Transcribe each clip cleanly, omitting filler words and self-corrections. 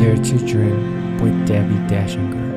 Dare to Dream with Debbie Dashinger.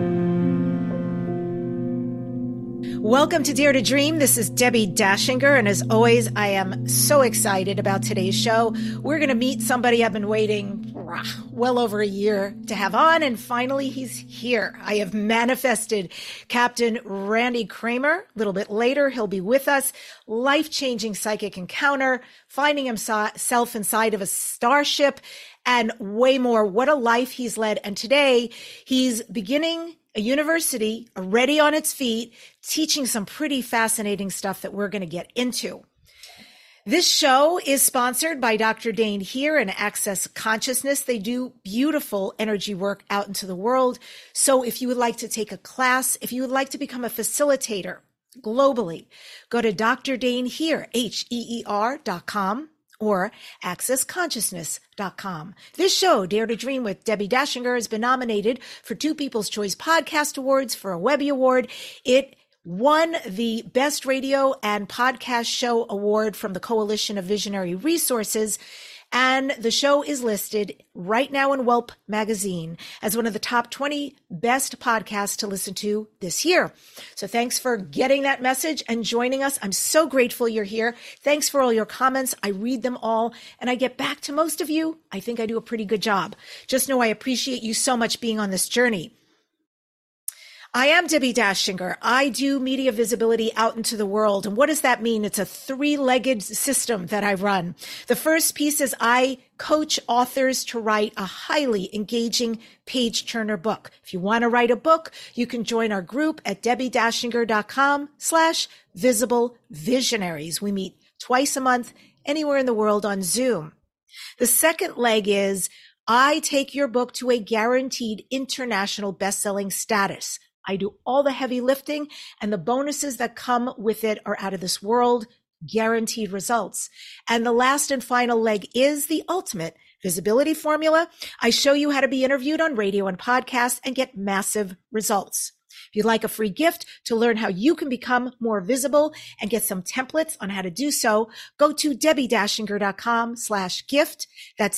Welcome to Dare to Dream. This is Debbie Dashinger, and as always, I am so excited about today's show. We're going to meet somebody I've been waiting well over a year to have on, and finally he's here. I have manifested Captain Randy Cramer. A little bit later, he'll be with us. Life-changing psychic encounter, finding himself inside of a starship, and way more. What a life he's led. And today, he's beginning a university already on its feet, teaching some pretty fascinating stuff that we're going to get into. This show is sponsored by Dr. Dane Heer and Access Consciousness. They do beautiful energy work out into the world. So if you would like to take a class, if you would like to become a facilitator globally, go to Dr. Dane Heer, HEER.com. or accessconsciousness.com. This show, Dare to Dream with Debbie Dashinger, has been nominated for 2 People's Choice Podcast Awards, for a Webby Award. It won the Best Radio and Podcast Show Award from the Coalition of Visionary Resources. And the show is listed right now in Whelp magazine as one of the top 20 best podcasts to listen to this year. So thanks for getting that message and joining us. I'm so grateful you're here. Thanks for all your comments. I read them all and I get back to most of you. I think I do a pretty good job. Just know I appreciate you so much being on this journey. I am Debbie Dashinger. I do media visibility out into the world. And what does that mean? It's a 3-legged system that I run. The first piece is I coach authors to write a highly engaging page-turner book. If you want to write a book, you can join our group at debbiedashinger.com/visible visionaries. We meet twice a month anywhere in the world on Zoom. The second leg is I take your book to a guaranteed international best-selling status. I do all the heavy lifting, and the bonuses that come with it are out of this world, guaranteed results. And the last and final leg is the ultimate visibility formula. I show you how to be interviewed on radio and podcasts and get massive results. If you'd like a free gift to learn how you can become more visible and get some templates on how to do so, go to debbiedashinger.com/gift. That's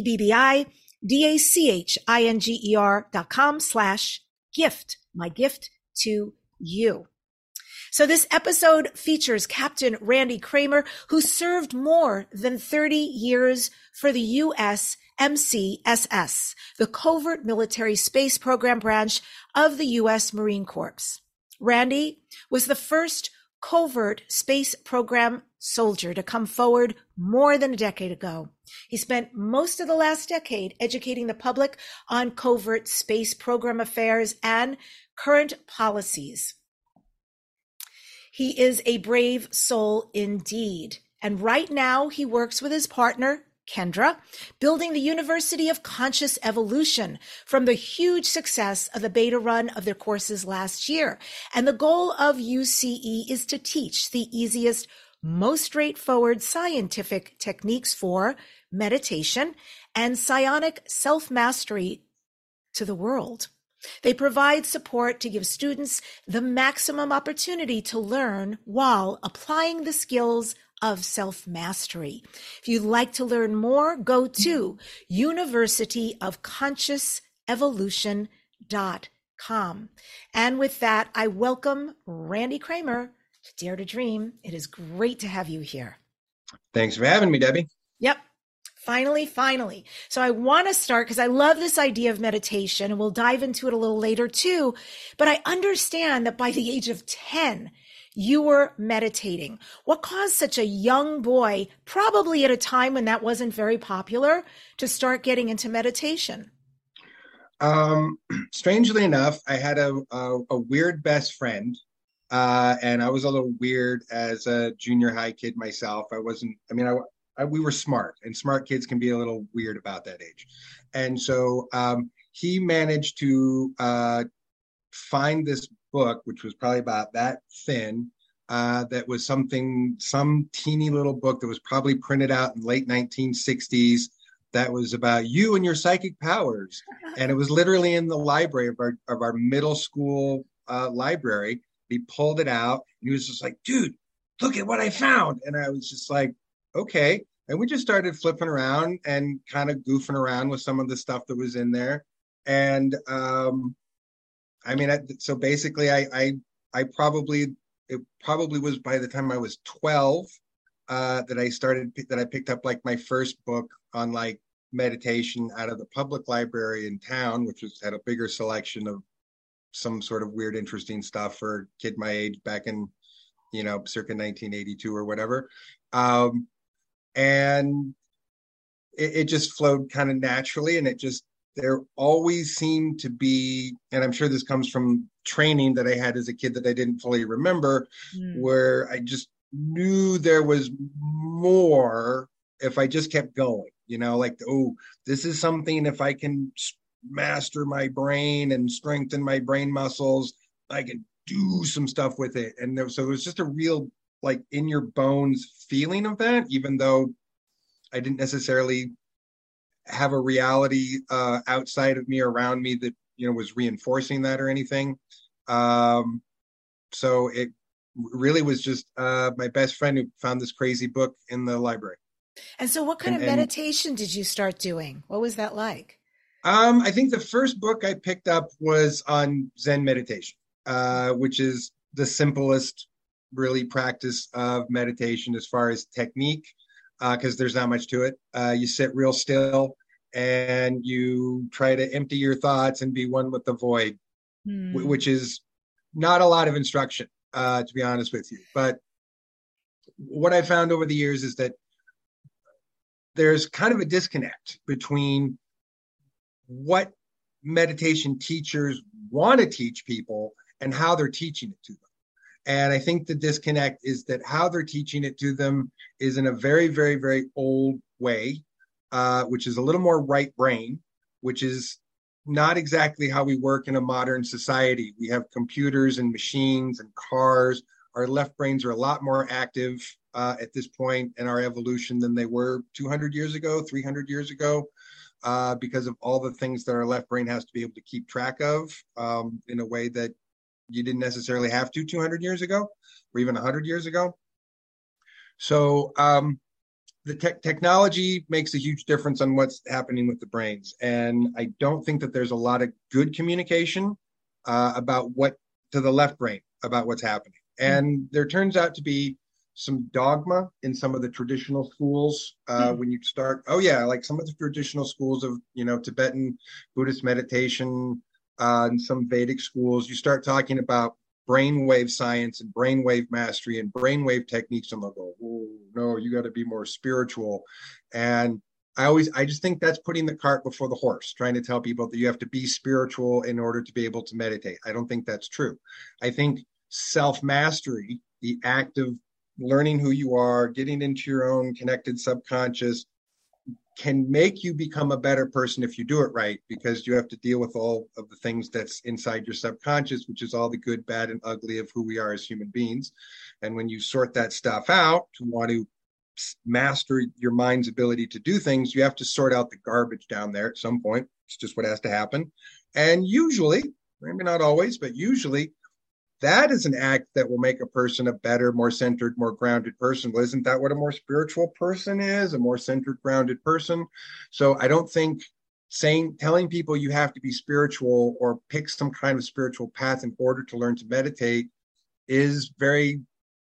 DEBBIDACHINGER.com/gift. My gift to you. So this episode features Captain Randy Cramer, who served more than 30 years for the U.S. MCSS, the Covert Military Space Program branch of the U.S. Marine Corps. Randy was the first covert space program soldier to come forward more than a decade ago. He spent most of the last decade educating the public on covert space program affairs and current policies. He is a brave soul indeed. And right now he works with his partner, Kendra, building the University of Conscious Evolution from the huge success of the beta run of their courses last year. And the goal of UCE is to teach the easiest, most straightforward scientific techniques for meditation and psionic self-mastery to the world. They provide support to give students the maximum opportunity to learn while applying the skills of self-mastery. If you'd like to learn more, go to universityofconsciousevolution.com. And with that, I welcome Randy Cramer to Dare to Dream. It is great to have you here. Thanks for having me, Debbie. Yep. Finally. So I want to start because I love this idea of meditation, and we'll dive into it a little later too. But I understand that by the age of 10, you were meditating. What caused such a young boy, probably at a time when that wasn't very popular, to start getting into meditation? Strangely enough, I had a weird best friend, and I was a little weird as a junior high kid myself. We were smart, and smart kids can be a little weird about that age. And so he managed to find this book, which was probably about that thin, that was some teeny little book that was probably printed out in late 1960s that was about you and your psychic powers. And it was literally in the library of our middle school library. He pulled it out, and he was just like, dude, look at what I found. And I was just like, okay. And we just started flipping around and kind of goofing around with some of the stuff that was in there. And so basically, I probably, it probably was by the time I was 12 that I picked up like my first book on like meditation out of the public library in town, which had a bigger selection of some sort of weird, interesting stuff for a kid my age back in, circa 1982 or whatever. And it just flowed kind of naturally. And there always seemed to be, and I'm sure this comes from training that I had as a kid that I didn't fully remember, where I just knew there was more if I just kept going, like, oh, this is something, if I can master my brain and strengthen my brain muscles, I can do some stuff with it. And so it was just a real, like, in your bones feeling of that, even though I didn't necessarily have a reality outside of me, around me, that was reinforcing that or anything. So it really was just my best friend who found this crazy book in the library. And so what kind of meditation did you start doing? What was that like? I think the first book I picked up was on Zen meditation, which is the simplest really practice of meditation as far as technique, because there's not much to it. You sit real still and you try to empty your thoughts and be one with the void, which is not a lot of instruction, to be honest with you. But what I found over the years is that there's kind of a disconnect between what meditation teachers want to teach people and how they're teaching it to them. And I think the disconnect is that how they're teaching it to them is in a very, very, very old way, which is a little more right brain, which is not exactly how we work in a modern society. We have computers and machines and cars. Our left brains are a lot more active at this point in our evolution than they were 200 years ago, 300 years ago, because of all the things that our left brain has to be able to keep track of in a way that you didn't necessarily have to 200 years ago or even 100 years ago. So the technology makes a huge difference on what's happening with the brains. And I don't think that there's a lot of good communication about what to the left brain about what's happening. And there turns out to be some dogma in some of the traditional schools when you start. Oh yeah, like some of the traditional schools of Tibetan Buddhist meditation and some Vedic schools. You start talking about brainwave science and brainwave mastery and brainwave techniques, and they'll go, "Oh no, you got to be more spiritual." And I just think that's putting the cart before the horse, trying to tell people that you have to be spiritual in order to be able to meditate. I don't think that's true. I think self-mastery, the act of learning who you are, getting into your own connected subconscious, can make you become a better person if you do it right, because you have to deal with all of the things that's inside your subconscious, which is all the good, bad, and ugly of who we are as human beings. And when you sort that stuff out to want to master your mind's ability to do things, you have to sort out the garbage down there at some point. It's just what has to happen. And usually, maybe not always, but usually, that is an act that will make a person a better, more centered, more grounded person. Well, isn't that what a more spiritual person is? A more centered, grounded person? So I don't think telling people you have to be spiritual or pick some kind of spiritual path in order to learn to meditate is very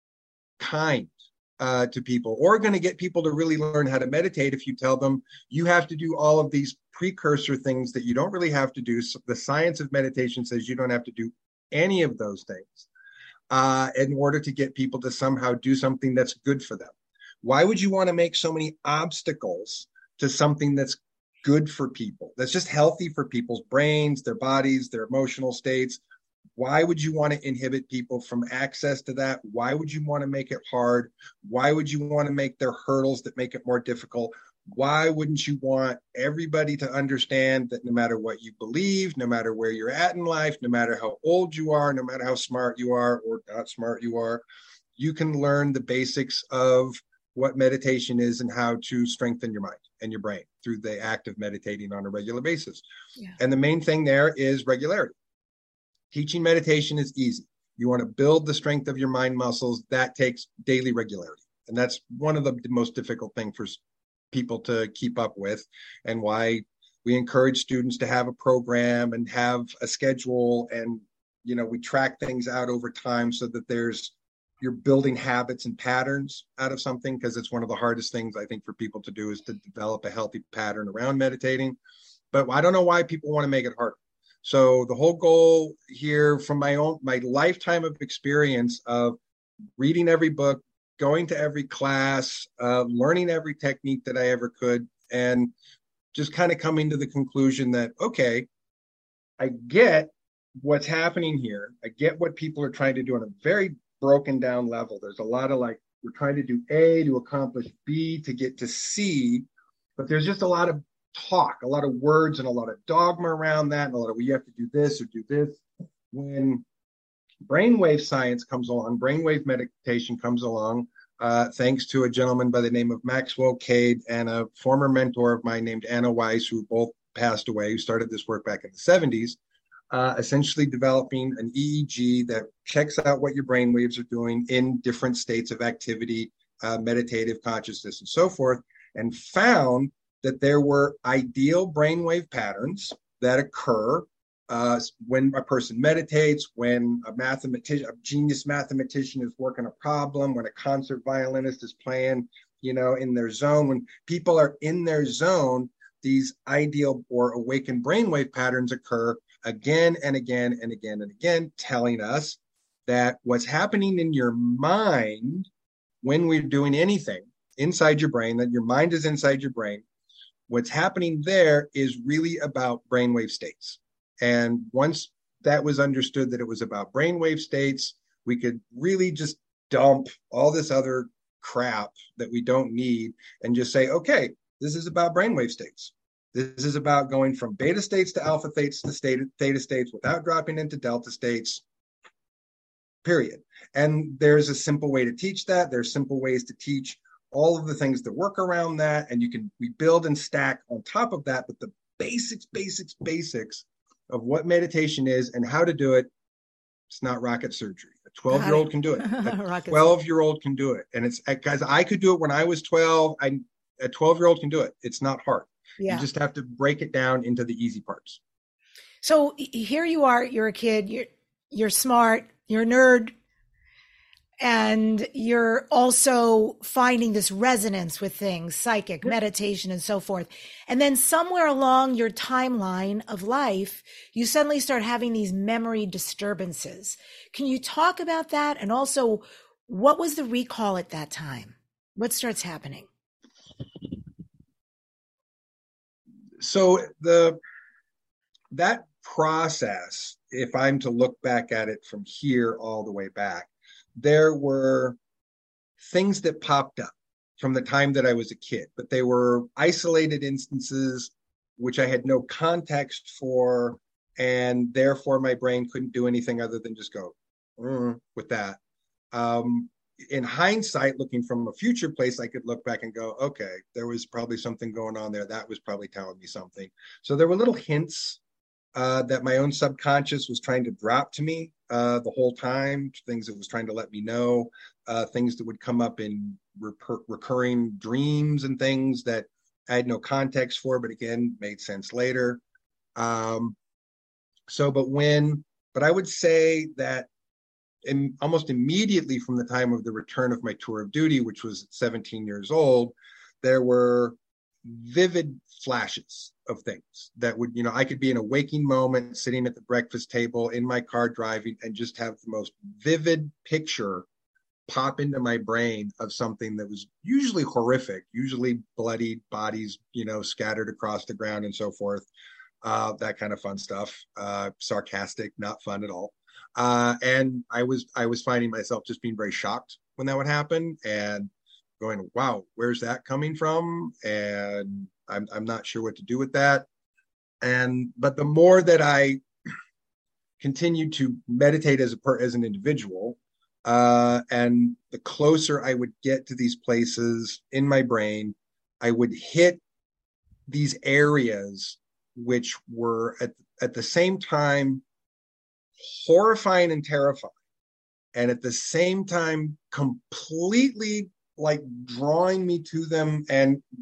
kind to people, or going to get people to really learn how to meditate if you tell them you have to do all of these precursor things that you don't really have to do. So the science of meditation says you don't have to do any of those things in order to get people to somehow do something that's good for them. Why would you want to make so many obstacles to something that's good for people, that's just healthy for people's brains, their bodies, their emotional states? Why would you want to inhibit people from access to that? Why would you want to make it hard? Why would you want to make there hurdles that make it more difficult? Why wouldn't you want everybody to understand that no matter what you believe, no matter where you're at in life, no matter how old you are, no matter how smart you are or not smart you are, you can learn the basics of what meditation is and how to strengthen your mind and your brain through the act of meditating on a regular basis. Yeah. And the main thing there is regularity. Teaching meditation is easy. You want to build the strength of your mind muscles. That takes daily regularity. And that's one of the most difficult things for people to keep up with, and why we encourage students to have a program and have a schedule, and we track things out over time so that you're building habits and patterns out of something, because it's one of the hardest things I think for people to do, is to develop a healthy pattern around meditating. But I don't know why people want to make it harder. So the whole goal here, from my lifetime of experience of reading every book, going to every class, learning every technique that I ever could, and just kind of coming to the conclusion that, okay, I get what's happening here. I get what people are trying to do on a very broken down level. There's a lot of we're trying to do A to accomplish B to get to C, but there's just a lot of talk, a lot of words, and a lot of dogma around that, and a lot of, well, you have to do this or do this. When brainwave science comes along, brainwave meditation comes along, thanks to a gentleman by the name of Maxwell Cade and a former mentor of mine named Anna Weiss, who both passed away, who started this work back in the 70s, essentially developing an EEG that checks out what your brain waves are doing in different states of activity, meditative consciousness, and so forth, and found that there were ideal brainwave patterns that occur when a person meditates, when a genius mathematician is working a problem, when a concert violinist is playing, in their zone. When people are in their zone, these ideal or awakened brainwave patterns occur again and again and again and again, telling us that what's happening in your mind when we're doing anything inside your brain, that your mind is inside your brain, what's happening there is really about brainwave states. And once that was understood, that it was about brainwave states, we could really just dump all this other crap that we don't need and just say, okay, this is about brainwave states. This is about going from beta states to alpha states to theta states without dropping into delta states, period. And there's a simple way to teach that. There's simple ways to teach all of the things that work around that. And we build and stack on top of that. But the basics of what meditation is and how to do it, it's not rocket surgery. A 12-year-old can do it. A 12-year-old can do it. And it's, guys, I could do it when I was 12. A 12-year-old can do it. It's not hard. Yeah. You just have to break it down into the easy parts. So here you are, you're a kid, you're smart, you're a nerd, and you're also finding this resonance with things, psychic, meditation, and so forth. And then somewhere along your timeline of life, you suddenly start having these memory disturbances. Can you talk about that? And also, what was the recall at that time? What starts happening? So that process, if I'm to look back at it from here all the way back, there were things that popped up from the time that I was a kid, but they were isolated instances which I had no context for, and therefore my brain couldn't do anything other than just go with that. In hindsight, looking from a future place, I could look back and go, okay, there was probably something going on there. That was probably telling me something. So there were little hints that my own subconscious was trying to drop to me the whole time, things it was trying to let me know, things that would come up in recurring dreams and things that I had no context for, but again, made sense later. But I would say that almost immediately from the time of the return of my tour of duty, which was at 17 years old, there were vivid flashes of things that would, I could be in a waking moment, sitting at the breakfast table in my car driving, and just have the most vivid picture pop into my brain of something that was usually horrific, usually bloodied bodies, scattered across the ground and so forth. That kind of fun stuff, sarcastic, not fun at all. And I was finding myself just being very shocked when that would happen and going, wow, where's that coming from? And I'm not sure what to do with that. But the more that I continued to meditate as an individual, and the closer I would get to these places in my brain, I would hit these areas which were at the same time horrifying and terrifying, and at the same time completely like drawing me to them and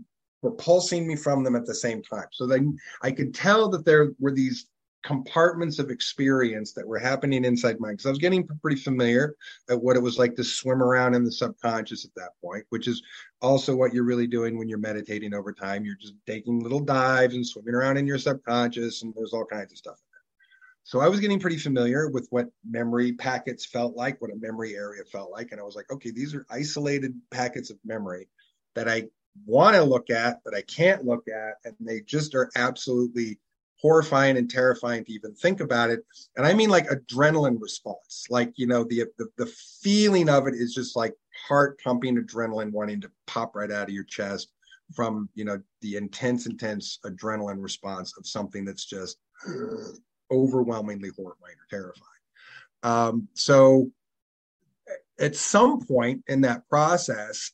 repulsing me from them at the same time. So then I could tell that there were these compartments of experience that were happening inside mine, because I was getting pretty familiar at what it was like to swim around in the subconscious at that point, which is also what you're really doing when you're meditating over time. You're just taking little dives and swimming around in your subconscious, and there's all kinds of stuff in there. So I was getting pretty familiar with what memory packets felt like, what a memory area felt like. And I was like, okay, these are isolated packets of memory that I want to look at, but I can't look at. And they just are absolutely horrifying and terrifying to even think about it. And I mean like adrenaline response, like, you know, the feeling of it is just like heart pumping adrenaline wanting to pop right out of your chest from, you know, the intense adrenaline response of something that's just overwhelmingly horrifying or terrifying. So at some point in that process,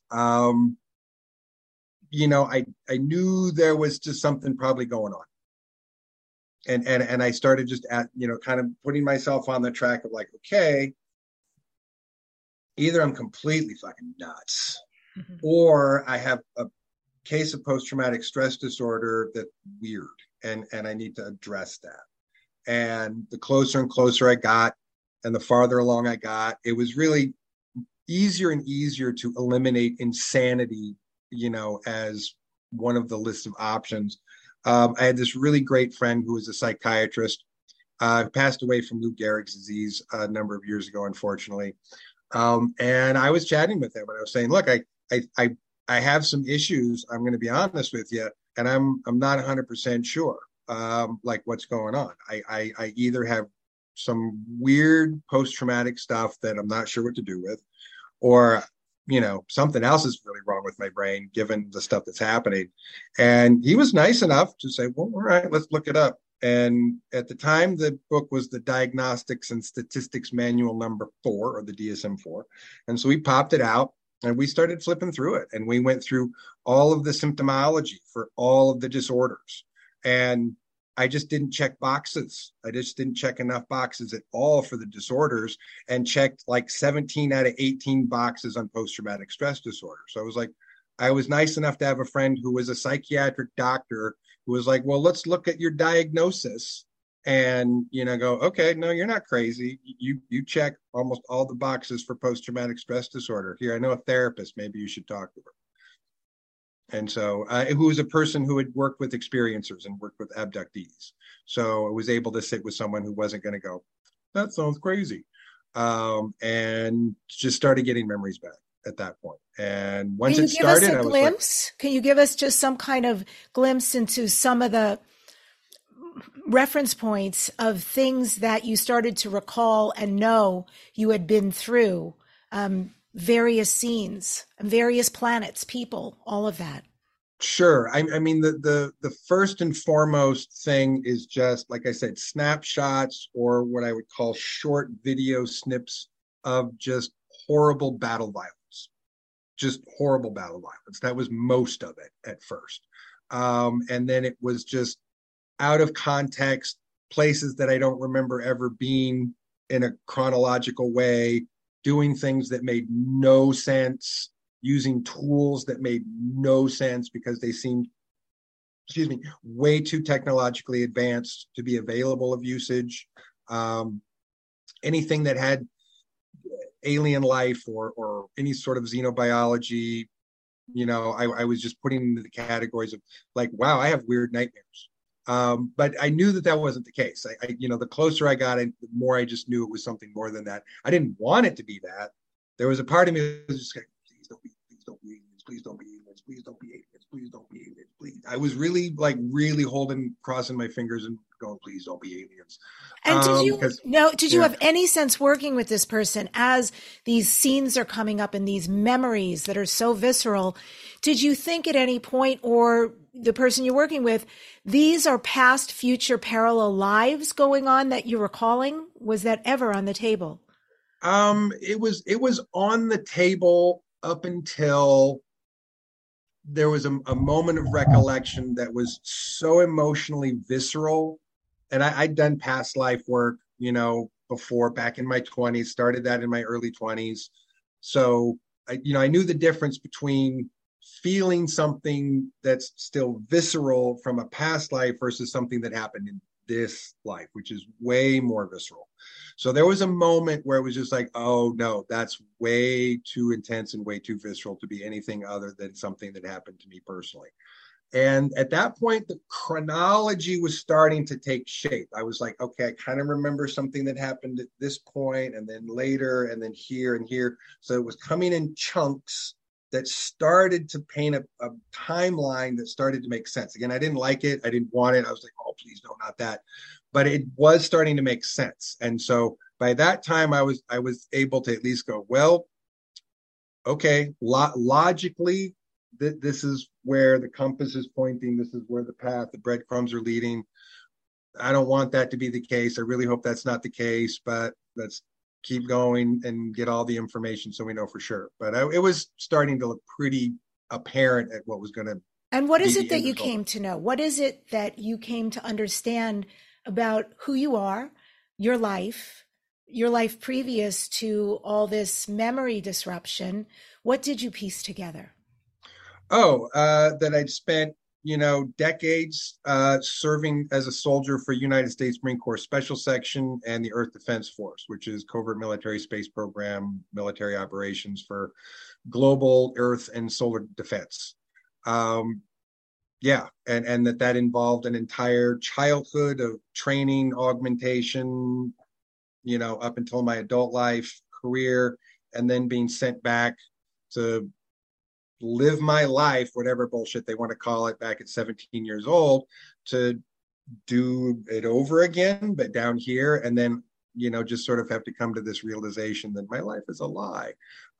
you know, I knew there was just something probably going on. And I started just you know, kind of putting myself on the track of like, okay, either I'm completely fucking nuts, or I have a case of post-traumatic stress disorder that's weird, and I need to address that. And the closer and closer I got, and the farther along I got, it was really easier and easier to eliminate insanity, you know, as one of the lists of options. I had this really great friend who was a psychiatrist, passed away from Lou Gehrig's disease a number of years ago, unfortunately. And I was chatting with him, and I was saying, look, I have some issues. I'm going to be honest with you, and I'm not 100% sure, like what's going on. I either have some weird post-traumatic stuff that I'm not sure what to do with, or you know, something else is really wrong with my brain, given the stuff that's happening. And he was nice enough to say, well, all right, let's look it up. And at the time, the book was the Diagnostics and Statistics Manual number 4, or the DSM-4. And so we popped it out and we started flipping through it. And we went through all of the symptomology for all of the disorders. And I just didn't check boxes. I just didn't check enough boxes at all for the disorders, and checked like 17 out of 18 boxes on post-traumatic stress disorder. So I was nice enough to have a friend who was a psychiatric doctor who was like, well, let's look at your diagnosis and, you know, go, okay, no, you're not crazy. You check almost all the boxes for post-traumatic stress disorder. Here, I know a therapist. Maybe you should talk to her. And so, who was a person who had worked with experiencers and worked with abductees. So I was able to sit with someone who wasn't going to go, that sounds crazy. And just started getting memories back at that point. And once it started, can you give us a glimpse? Can you give us just some kind of glimpse into some of the reference points of things that you started to recall and know you had been through? Various scenes, various planets, people, all of that. Sure. I mean, the first and foremost thing is just, like I said, snapshots, or what I would call short video snips of just horrible battle violence. Just horrible battle violence. That was most of it at first. And then it was just out of context, places that I don't remember ever being in a chronological way, doing things that made no sense, using tools that made no sense because they seemed, way too technologically advanced to be available of usage. Anything that had alien life or any sort of xenobiology, you know, I was just putting into the categories of like, wow, I have weird nightmares. But I knew that wasn't the case. You know, the closer I got, the more I just knew it was something more than that. I didn't want it to be that. There was a part of me that was just like, please don't be aliens, please don't be aliens, please don't be aliens, please don't be aliens, please. I was really crossing my fingers and going, please don't be aliens. And did you have any sense working with this person as these scenes are coming up and these memories that are so visceral? Did you think at any point, or the person you're working with, these are past, future, parallel lives going on that you're recalling? Was that ever on the table? It was on the table up until there was a moment of recollection that was so emotionally visceral. And I'd done past life work, you know, before, back in my 20s, started that in my early 20s. So, I knew the difference between feeling something that's still visceral from a past life versus something that happened in this life, which is way more visceral. So there was a moment where it was just like, oh no, that's way too intense and way too visceral to be anything other than something that happened to me personally. And at that point, the chronology was starting to take shape. I was like, okay, I kind of remember something that happened at this point, and then later, and then here and here. So it was coming in chunks that started to paint a timeline that started to make sense. Again, I didn't like it. I didn't want it. I was like, oh, please, no, not that. But it was starting to make sense. And so by that time, I was able to at least go, well, okay, logically, this is where the compass is pointing. This is where the path, the breadcrumbs are leading. I don't want that to be the case. I really hope that's not the case, but let's keep going and get all the information so we know for sure. But it was starting to look pretty apparent at what was going to. And what is it that you came to know? What is it that you came to understand about who you are, your life previous to all this memory disruption? What did you piece together? That I'd spent, decades serving as a soldier for United States Marine Corps Special Section and the Earth Defense Force, which is covert military space program, military operations for global Earth and solar defense. And that involved an entire childhood of training, augmentation, up until my adult life, career, and then being sent back to live my life, whatever bullshit they want to call it, back at 17 years old, to do it over again, but down here. And then, just sort of have to come to this realization that my life is a lie.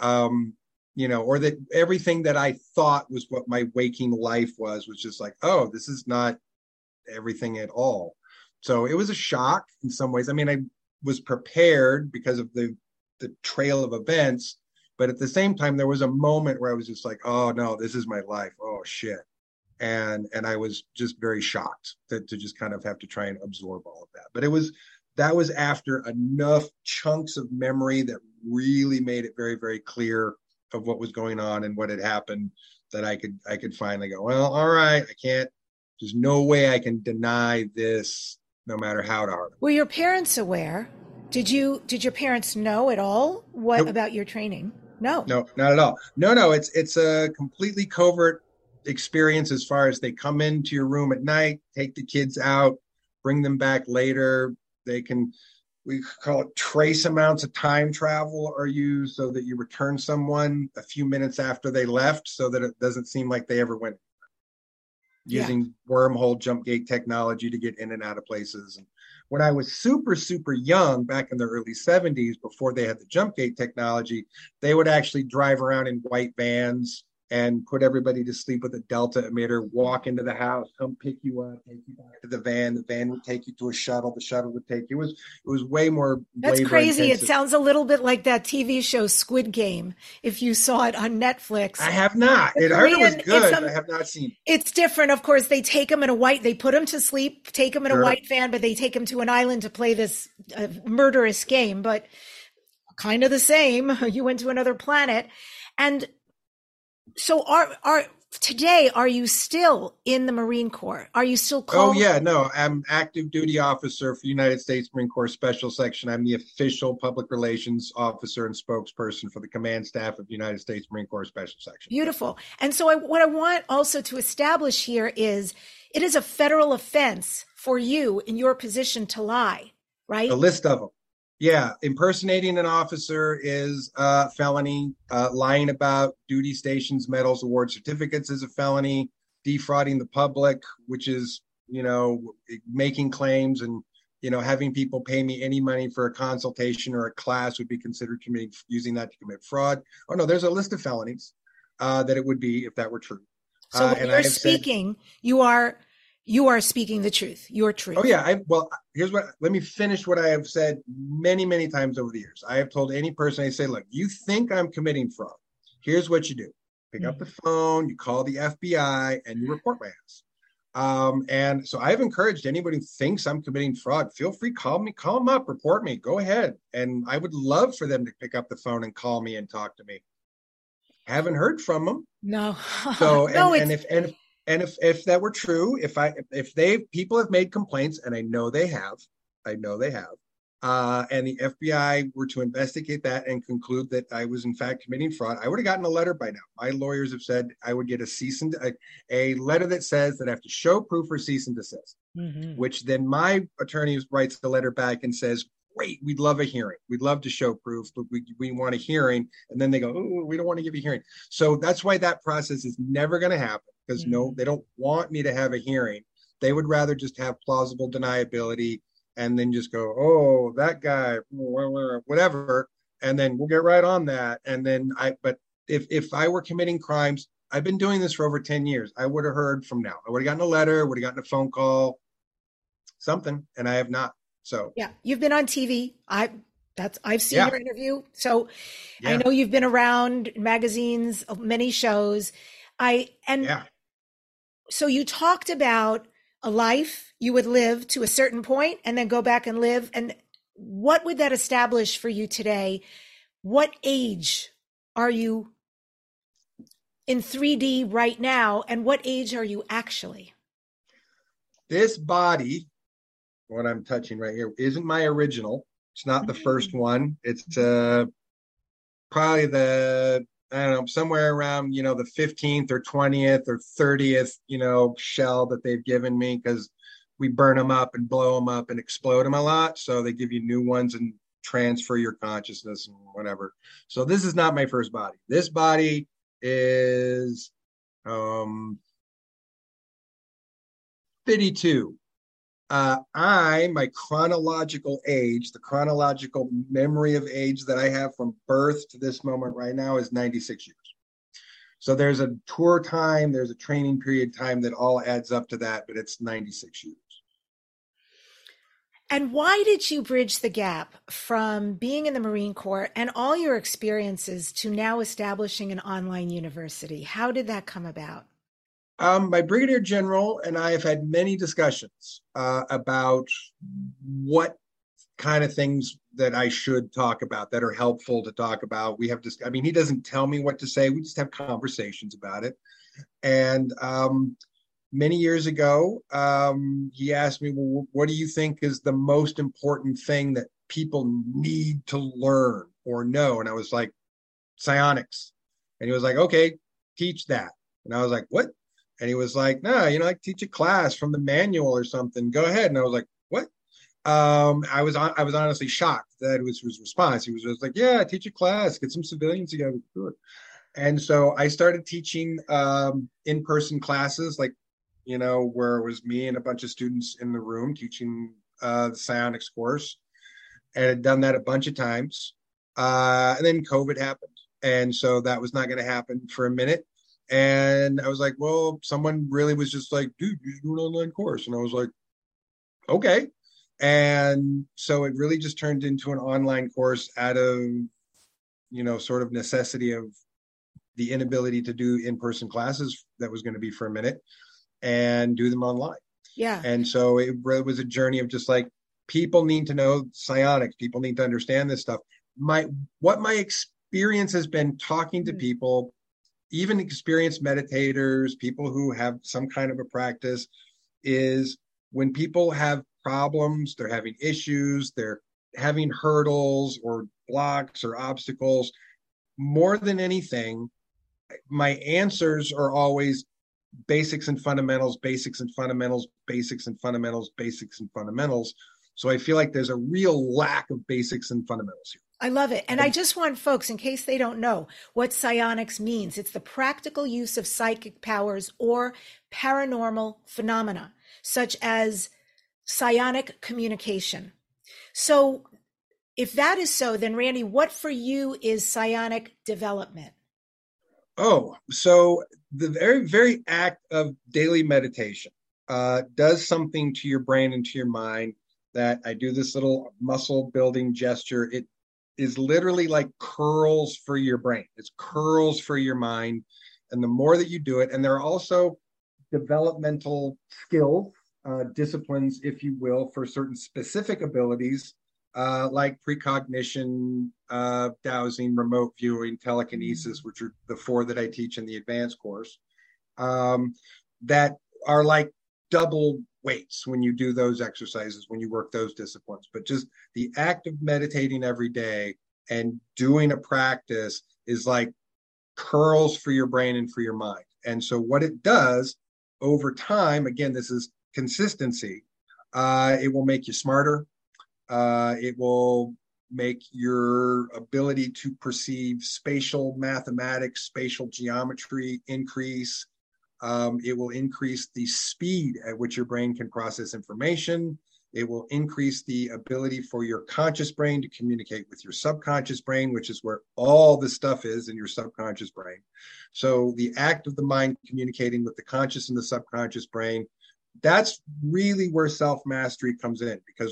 Or that everything that I thought was what my waking life was just like, oh, this is not everything at all. So it was a shock in some ways. I mean, I was prepared because of the trail of events, but at the same time, there was a moment where I was just like, oh no, this is my life. Oh shit. And I was just very shocked to just kind of have to try and absorb all of that. But that was after enough chunks of memory that really made it very, very clear of what was going on and what had happened, that I could finally go, well, all right, there's no way I can deny this, no matter how hard. Were your parents aware? Did your parents know at all about your training? No, not at all. No, it's a completely covert experience as far as they come into your room at night, take the kids out, bring them back later. We call it trace amounts of time travel are used so that you return someone a few minutes after they left so that it doesn't seem like they ever went. Using wormhole jump gate technology to get in and out of places. And when I was super, super young, back in the early 70s, before they had the jump gate technology, they would actually drive around in white vans and put everybody to sleep with a Delta emitter, walk into the house, come pick you up, take you back to the van would take you to a shuttle, the shuttle would take you. It was way more. That's crazy. Intensive. It sounds a little bit like that TV show Squid Game, if you saw it on Netflix. I have not. I heard it was good. I have not seen it. It's different. Of course, they take them they put them to sleep, take them in a white van, but they take them to an island to play this murderous game, but kind of the same. You went to another planet. And so today, are you still in the Marine Corps? Are you still called? Oh, yeah, no, I'm active duty officer for United States Marine Corps Special Section. I'm the official public relations officer and spokesperson for the command staff of United States Marine Corps Special Section. Beautiful. And so what I want also to establish here is it is a federal offense for you in your position to lie, right? A list of them. Yeah, impersonating an officer is a felony. Lying about duty stations, medals, awards, certificates is a felony. Defrauding the public, which is, making claims and, having people pay me any money for a consultation or a class would be considered using that to commit fraud. Oh, no, there's a list of felonies that it would be if that were true. So when you're speaking, you are speaking the truth, your truth. Oh, yeah. Let me finish what I have said many, many times over the years. I have told any person, I say, look, you think I'm committing fraud. Here's what you do. Pick up the phone, you call the FBI, and you report my ass. And so I've encouraged anybody who thinks I'm committing fraud, feel free, call them up, report me, go ahead. And I would love for them to pick up the phone and call me and talk to me. Haven't heard from them. No. So, No, if that were true, if people have made complaints, and I know they have, and the FBI were to investigate that and conclude that I was in fact committing fraud, I would have gotten a letter by now. My lawyers have said I would get a letter that says that I have to show proof or cease and desist, which then my attorney writes the letter back and says, great, we'd love a hearing. We'd love to show proof, but we want a hearing. And then they go, oh, we don't want to give you a hearing. So that's why that process is never going to happen, because no, they don't want me to have a hearing. They would rather just have plausible deniability and then just go, oh, that guy, whatever. And then we'll get right on that. And then but if I were committing crimes, I've been doing this for over 10 years. I would have heard from now. I would have gotten a letter, would have gotten a phone call, something, and I have not. So yeah, you've been on TV. I've seen your interview. So yeah. I know you've been around magazines, many shows. So you talked about a life you would live to a certain point and then go back and live. And what would that establish for you today? What age are you in 3D right now? And what age are you actually? This body, what I'm touching right here, isn't my original. It's not the first one. It's probably somewhere around, the 15th or 20th or 30th, shell that they've given me, because we burn them up and blow them up and explode them a lot. So they give you new ones and transfer your consciousness and whatever. So this is not my first body. This body is 52. My chronological age, the chronological memory of age that I have from birth to this moment right now is 96 years. So there's a tour time, there's a training period time that all adds up to that, but it's 96 years. And why did you bridge the gap from being in the Marine Corps and all your experiences to now establishing an online university? How did that come about? My brigadier general and I have had many discussions about what kind of things that I should talk about that are helpful to talk about. We have he doesn't tell me what to say. We just have conversations about it. And many years ago, he asked me, well, what do you think is the most important thing that people need to learn or know? And I was like, psionics. And he was like, okay, teach that. And I was like, what? And he was like, no, like teach a class from the manual or something. Go ahead. And I was like, what? I was honestly shocked that was his response. He was just like, yeah, teach a class, get some civilians together, do it. And so I started teaching in-person classes, like, where it was me and a bunch of students in the room teaching the psionics course, and had done that a bunch of times. And then COVID happened. And so that was not going to happen for a minute. And I was like, well, someone really was just like, dude, you should do an online course. And I was like, okay. And so it really just turned into an online course out of, sort of necessity of the inability to do in-person classes that was going to be for a minute and do them online. Yeah. And so it really was a journey of just like, people need to know psionics. People need to understand this stuff. What my experience has been talking to people, even experienced meditators, people who have some kind of a practice, is when people have problems, they're having issues, they're having hurdles or blocks or obstacles, more than anything, my answers are always basics and fundamentals, basics and fundamentals, basics and fundamentals, basics and fundamentals. So I feel like there's a real lack of basics and fundamentals here. I love it. And I just want folks, in case they don't know what psionics means, it's the practical use of psychic powers or paranormal phenomena, such as psionic communication. So if that is so, then Randy, what for you is psionic development? Oh, so the very, very act of daily meditation does something to your brain and to your mind. That I do this little muscle building gesture. It is literally like curls for your brain. It's curls for your mind. And the more that you do it, and there are also developmental skills, disciplines, if you will, for certain specific abilities like precognition, dowsing, remote viewing, telekinesis, which are the 4 that I teach in the advanced course, that are like double weights when you do those exercises, when you work those disciplines. But just the act of meditating every day and doing a practice is like curls for your brain and for your mind. And so what it does over time, again, this is consistency. It will make you smarter. It will make your ability to perceive spatial mathematics, spatial geometry increase. It will increase the speed at which your brain can process information. It will increase the ability for your conscious brain to communicate with your subconscious brain, which is where all the stuff is in your subconscious brain. So the act of the mind communicating with the conscious and the subconscious brain, that's really where self-mastery comes in. Because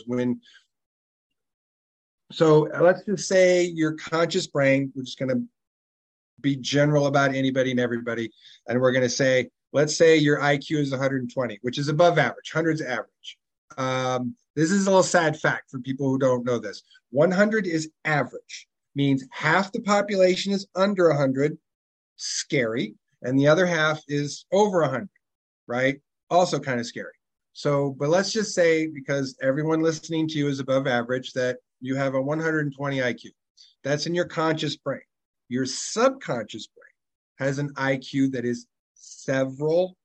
so let's just say your conscious brain, we're just going to be general about anybody and everybody, and we're going to say, let's say your IQ is 120, which is above average, 100's average. This is a little sad fact for people who don't know this. 100 is average, means half the population is under 100, scary, and the other half is over 100, right? Also kind of scary. So, but let's just say, because everyone listening to you is above average, that you have a 120 IQ. That's in your conscious brain. Your subconscious brain has an IQ that is several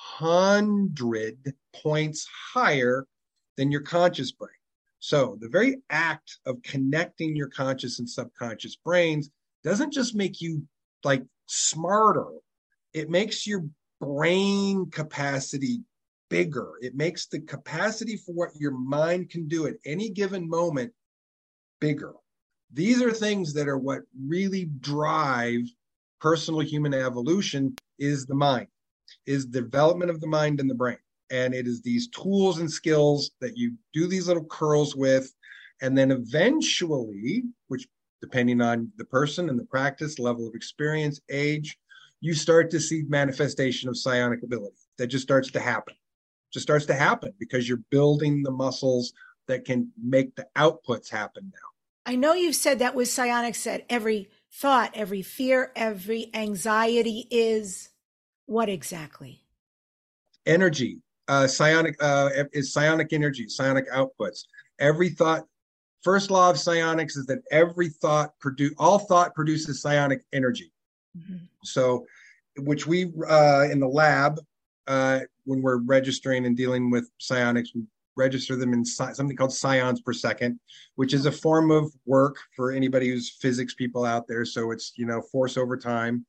hundred points higher than your conscious brain. So the very act of connecting your conscious and subconscious brains doesn't just make you like smarter. It makes your brain capacity bigger. It makes the capacity for what your mind can do at any given moment bigger. These are things that are what really drive personal human evolution, is the mind, is development of the mind and the brain. And it is these tools and skills that you do these little curls with. And then eventually, which depending on the person and the practice, level of experience, age, you start to see manifestation of psionic ability. That just starts to happen. Just starts to happen because you're building the muscles that can make the outputs happen now. I know you've said that with psionics, that every thought, every fear, every anxiety is what exactly? Energy. Psionic is psionic energy, psionic outputs. Every thought, first law of psionics is that all thought produces psionic energy. Mm-hmm. So, which we in the lab, when we're registering and dealing with psionics, we register them in something called psions per second, which is a form of work for anybody who's physics people out there. So it's, force over time.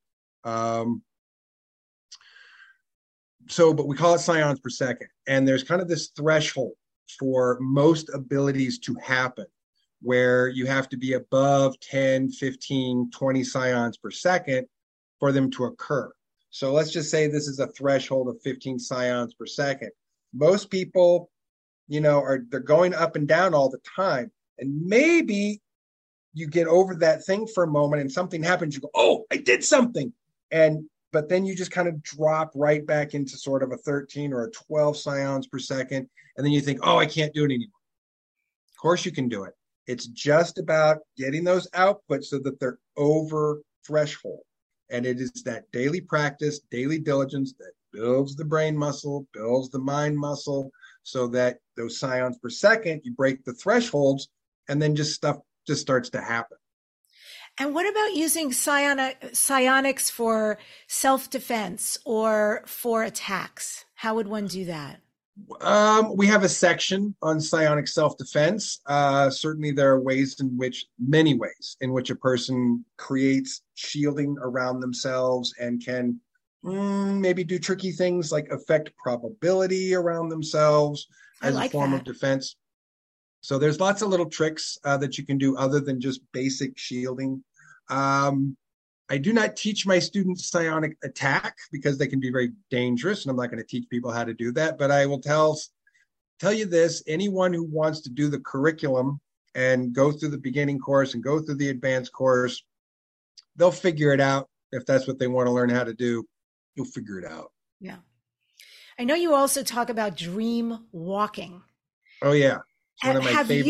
But we call it psions per second. And there's kind of this threshold for most abilities to happen where you have to be above 10, 15, 20 psions per second for them to occur. So let's just say this is a threshold of 15 psions per second. Most people, they're going up and down all the time. And maybe you get over that thing for a moment and something happens. You go, oh, I did something. But then you just kind of drop right back into sort of a 13 or a 12 psions per second. And then you think, oh, I can't do it anymore. Of course you can do it. It's just about getting those outputs so that they're over threshold. And it is that daily practice, daily diligence that builds the brain muscle, builds the mind muscle, so that those psions per second, you break the thresholds, and then stuff just starts to happen. And what about using psionics for self-defense or for attacks? How would one do that? We have a section on psionic self-defense. Certainly there are many ways in which a person creates shielding around themselves and can maybe do tricky things like affect probability around themselves as a form of defense. So there's lots of little tricks that you can do other than just basic shielding. I do not teach my students psionic attack because they can be very dangerous, and I'm not going to teach people how to do that. But I will tell you this: anyone who wants to do the curriculum and go through the beginning course and go through the advanced course, they'll figure it out. If that's what they want to learn how to do, you'll figure it out. Yeah. I know you also talk about dream walking. Oh, yeah. It's one of my favorites.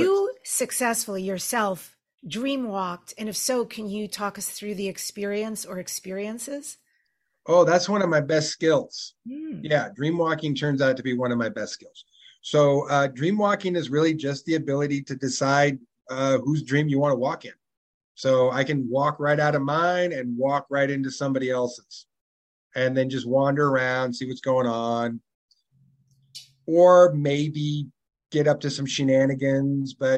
successfully yourself dream walked? And if so, can you talk us through the experience or experiences? Oh, that's one of my best skills. Hmm. Yeah, dream walking turns out to be one of my best skills. So, dream walking is really just the ability to decide whose dream you want to walk in. So I can walk right out of mine and walk right into somebody else's, and then just wander around, see what's going on, or maybe get up to some shenanigans. But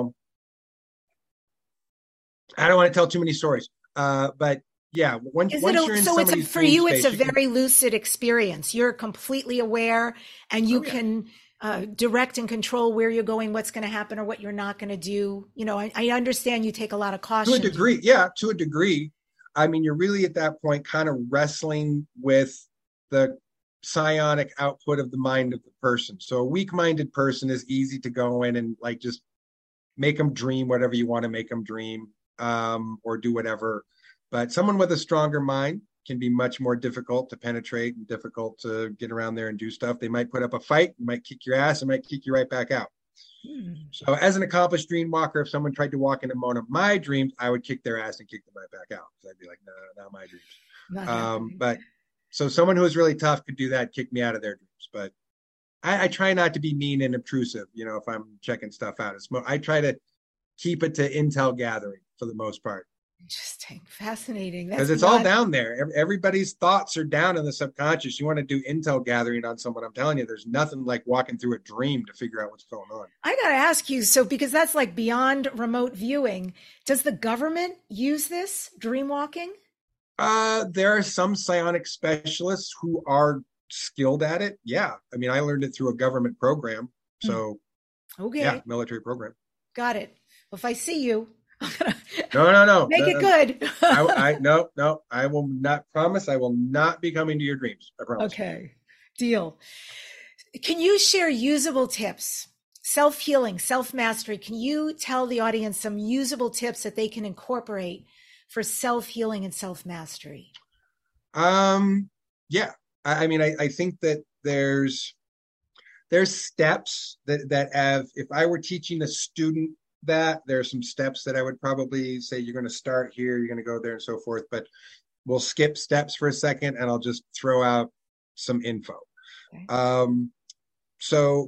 I don't want to tell too many stories. But yeah, once you're in somebody's for dream you, it's space, a very lucid experience. You're completely aware and you oh, yeah. can direct and control where you're going, what's going to happen or what you're not going to do. I understand you take a lot of To caution. a degree, yeah, to a degree. I mean, you're really at that point kind of wrestling with the psionic output of the mind of the person. So a weak-minded person is easy to go in and like just make them dream whatever you want to make them dream, or do whatever. But someone with a stronger mind can be much more difficult to penetrate and difficult to get around there and do stuff. They might put up a fight, might kick your ass, and might kick you right back out. So as an accomplished dream walker, if someone tried to walk into one of my dreams, I would kick their ass and kick them right back out. Because I'd be like, no, not my dreams. Not happening. But so someone who is really tough could do that, kick me out of their dreams. But I try not to be mean and obtrusive, if I'm checking stuff out. I try to keep it to intel gathering for the most part. Interesting. Fascinating. Because it's all down there. Everybody's thoughts are down in the subconscious. You want to do intel gathering on someone. I'm telling you, there's nothing like walking through a dream to figure out what's going on. I got to ask you, so because that's like beyond remote viewing, does the government use this dream walking? There are some psionic specialists who are skilled at it. Yeah. I mean, I learned it through a government program. So, okay. Yeah, military program. Got it. Well, if I see you, No. Make it good. No. I will not promise. I will not be coming to your dreams. I promise. Okay. Deal. Can you share usable tips? Self-healing, self-mastery. Can you tell the audience some usable tips that they can incorporate for self-healing and self-mastery? Yeah. I mean, I think that there's steps that have, if I were teaching a student that, there are some steps that I would probably say, you're going to start here, you're going to go there and so forth, but we'll skip steps for a second and I'll just throw out some info. Okay. So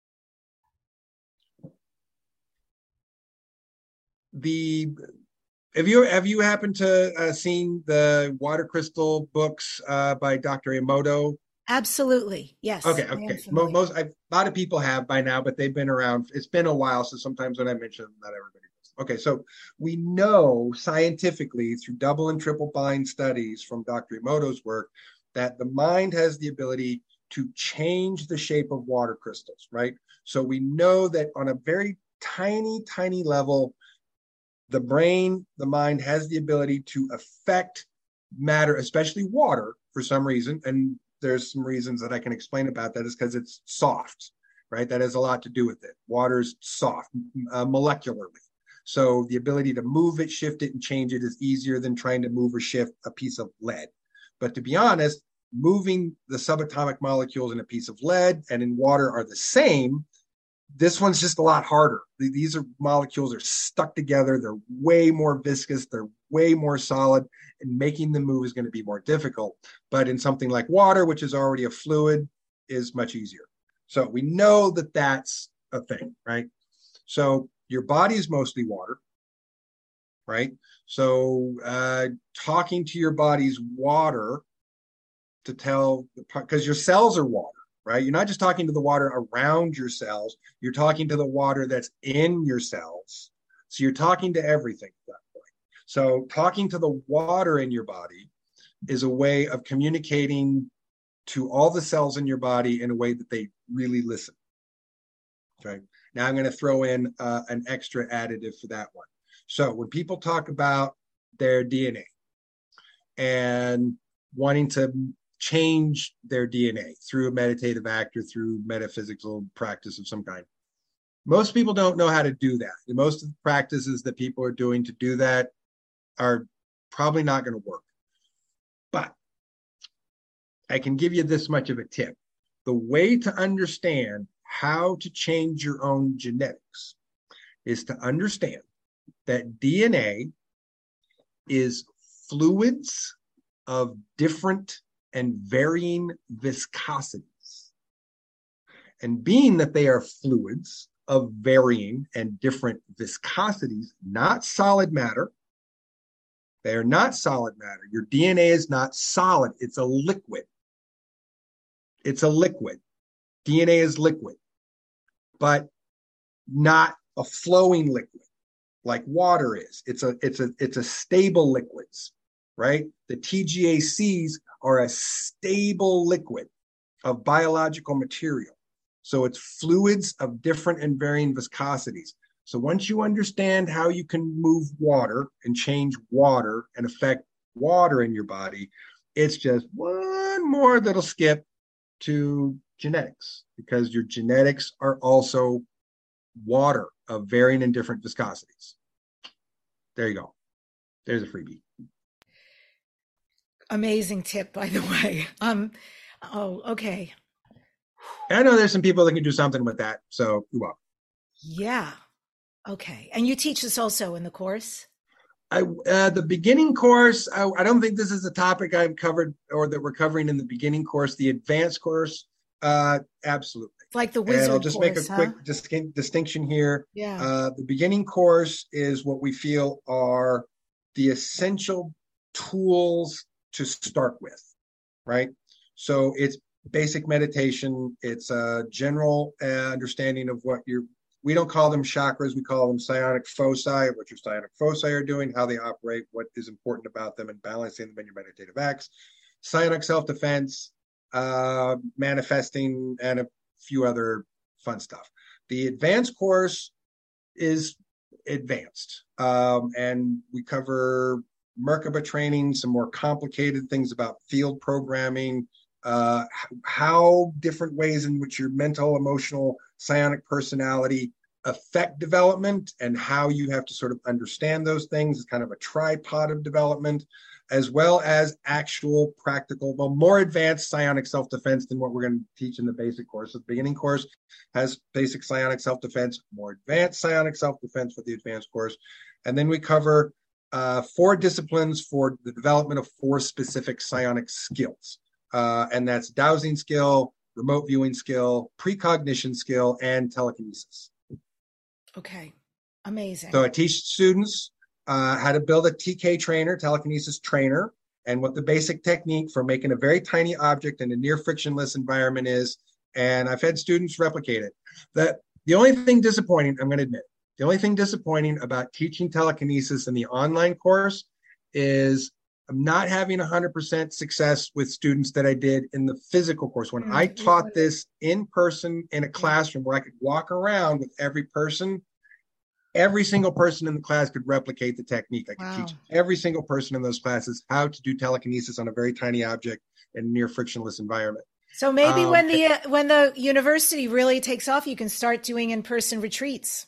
have you happened to seen the water crystal books by Dr. Emoto? Absolutely. Yes. Okay. A lot of people have by now, but they've been around. It's been a while. So sometimes when I mention them, not everybody knows. Okay. So we know scientifically through double and triple blind studies from Dr. Emoto's work that the mind has the ability to change the shape of water crystals, right? So we know that on a very tiny, tiny level, the brain, the mind has the ability to affect matter, especially water for some reason. And there's some reasons that I can explain about that is because it's soft, right? That has a lot to do with it. Water's soft molecularly. So the ability to move it, shift it, and change it is easier than trying to move or shift a piece of lead. But to be honest, moving the subatomic molecules in a piece of lead and in water are the same. This one's just a lot harder. These molecules are stuck together. They're way more viscous. They're way more solid, and making them move is going to be more difficult. But in something like water, which is already a fluid, is much easier. So we know that that's a thing, right? So your body is mostly water, right? So talking to your body's water to tell, because your cells are water. Right? You're not just talking to the water around your cells. You're talking to the water that's in your cells. So you're talking to everything at that point. So talking to the water in your body is a way of communicating to all the cells in your body in a way that they really listen. Okay. Now I'm going to throw in an extra additive for that one. So when people talk about their DNA and wanting to change their DNA through a meditative act or through metaphysical practice of some kind, most people don't know how to do that. And most of the practices that people are doing to do that are probably not going to work. But I can give you this much of a tip. The way to understand how to change your own genetics is to understand that DNA is fluids of different and varying viscosities. And being that they are fluids of varying and different viscosities, not solid matter, they are not solid matter. Your DNA is not solid. It's a liquid. It's a liquid. DNA is liquid, but not a flowing liquid like water is. It's a stable liquids, right? The TGACs are a stable liquid of biological material. So it's fluids of different and varying viscosities. So once you understand how you can move water and change water and affect water in your body, it's just one more little skip to genetics, because your genetics are also water of varying and different viscosities. There you go. There's a freebie. Amazing tip, by the way. Oh, okay. I know there's some people that can do something with that, so you're welcome. Yeah. Okay. And you teach this also in the course? The beginning course, I don't think this is a topic I've covered or that we're covering in the beginning course. The advanced course, absolutely. It's like the wizard And I'll just course, make a quick distinction here. Yeah. The beginning course is what we feel are the essential tools to start with, right? So it's basic meditation. It's a general understanding of what we don't call them chakras, we call them psionic foci, what your psionic foci are doing, how they operate, what is important about them, and balancing them in your meditative acts. Psionic self-defense, manifesting, and a few other fun stuff. The advanced course is advanced, and we cover Merkaba training, some more complicated things about field programming, how different ways in which your mental, emotional, psionic personality affect development, and how you have to sort of understand those things as kind of a tripod of development, as well as actual practical, well, more advanced psionic self-defense than what we're going to teach in the basic course. So the beginning course has basic psionic self-defense, more advanced psionic self-defense for the advanced course. And then we cover 4 disciplines for the development of 4 specific psionic skills. And that's dowsing skill, remote viewing skill, precognition skill, and telekinesis. Okay. Amazing. So I teach students how to build a TK trainer, telekinesis trainer, and what the basic technique for making a very tiny object in a near frictionless environment is. And I've had students replicate it. The only thing disappointing, I'm going to admit, the only thing disappointing about teaching telekinesis in the online course is I'm not having 100% success with students that I did in the physical course. When I taught this in person in a classroom where I could walk around with every person, every single person in the class could replicate the technique. I could teach every single person in those classes how to do telekinesis on a very tiny object in a near frictionless environment. So maybe when the university really takes off, you can start doing in-person retreats.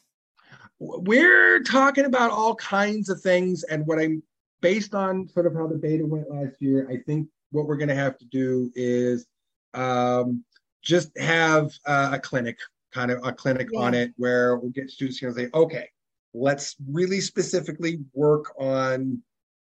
We're talking about all kinds of things, and what I'm based on sort of how the beta went last year, I think what we're going to have to do is just have a clinic on it, where we'll get students to say, okay, let's really specifically work on,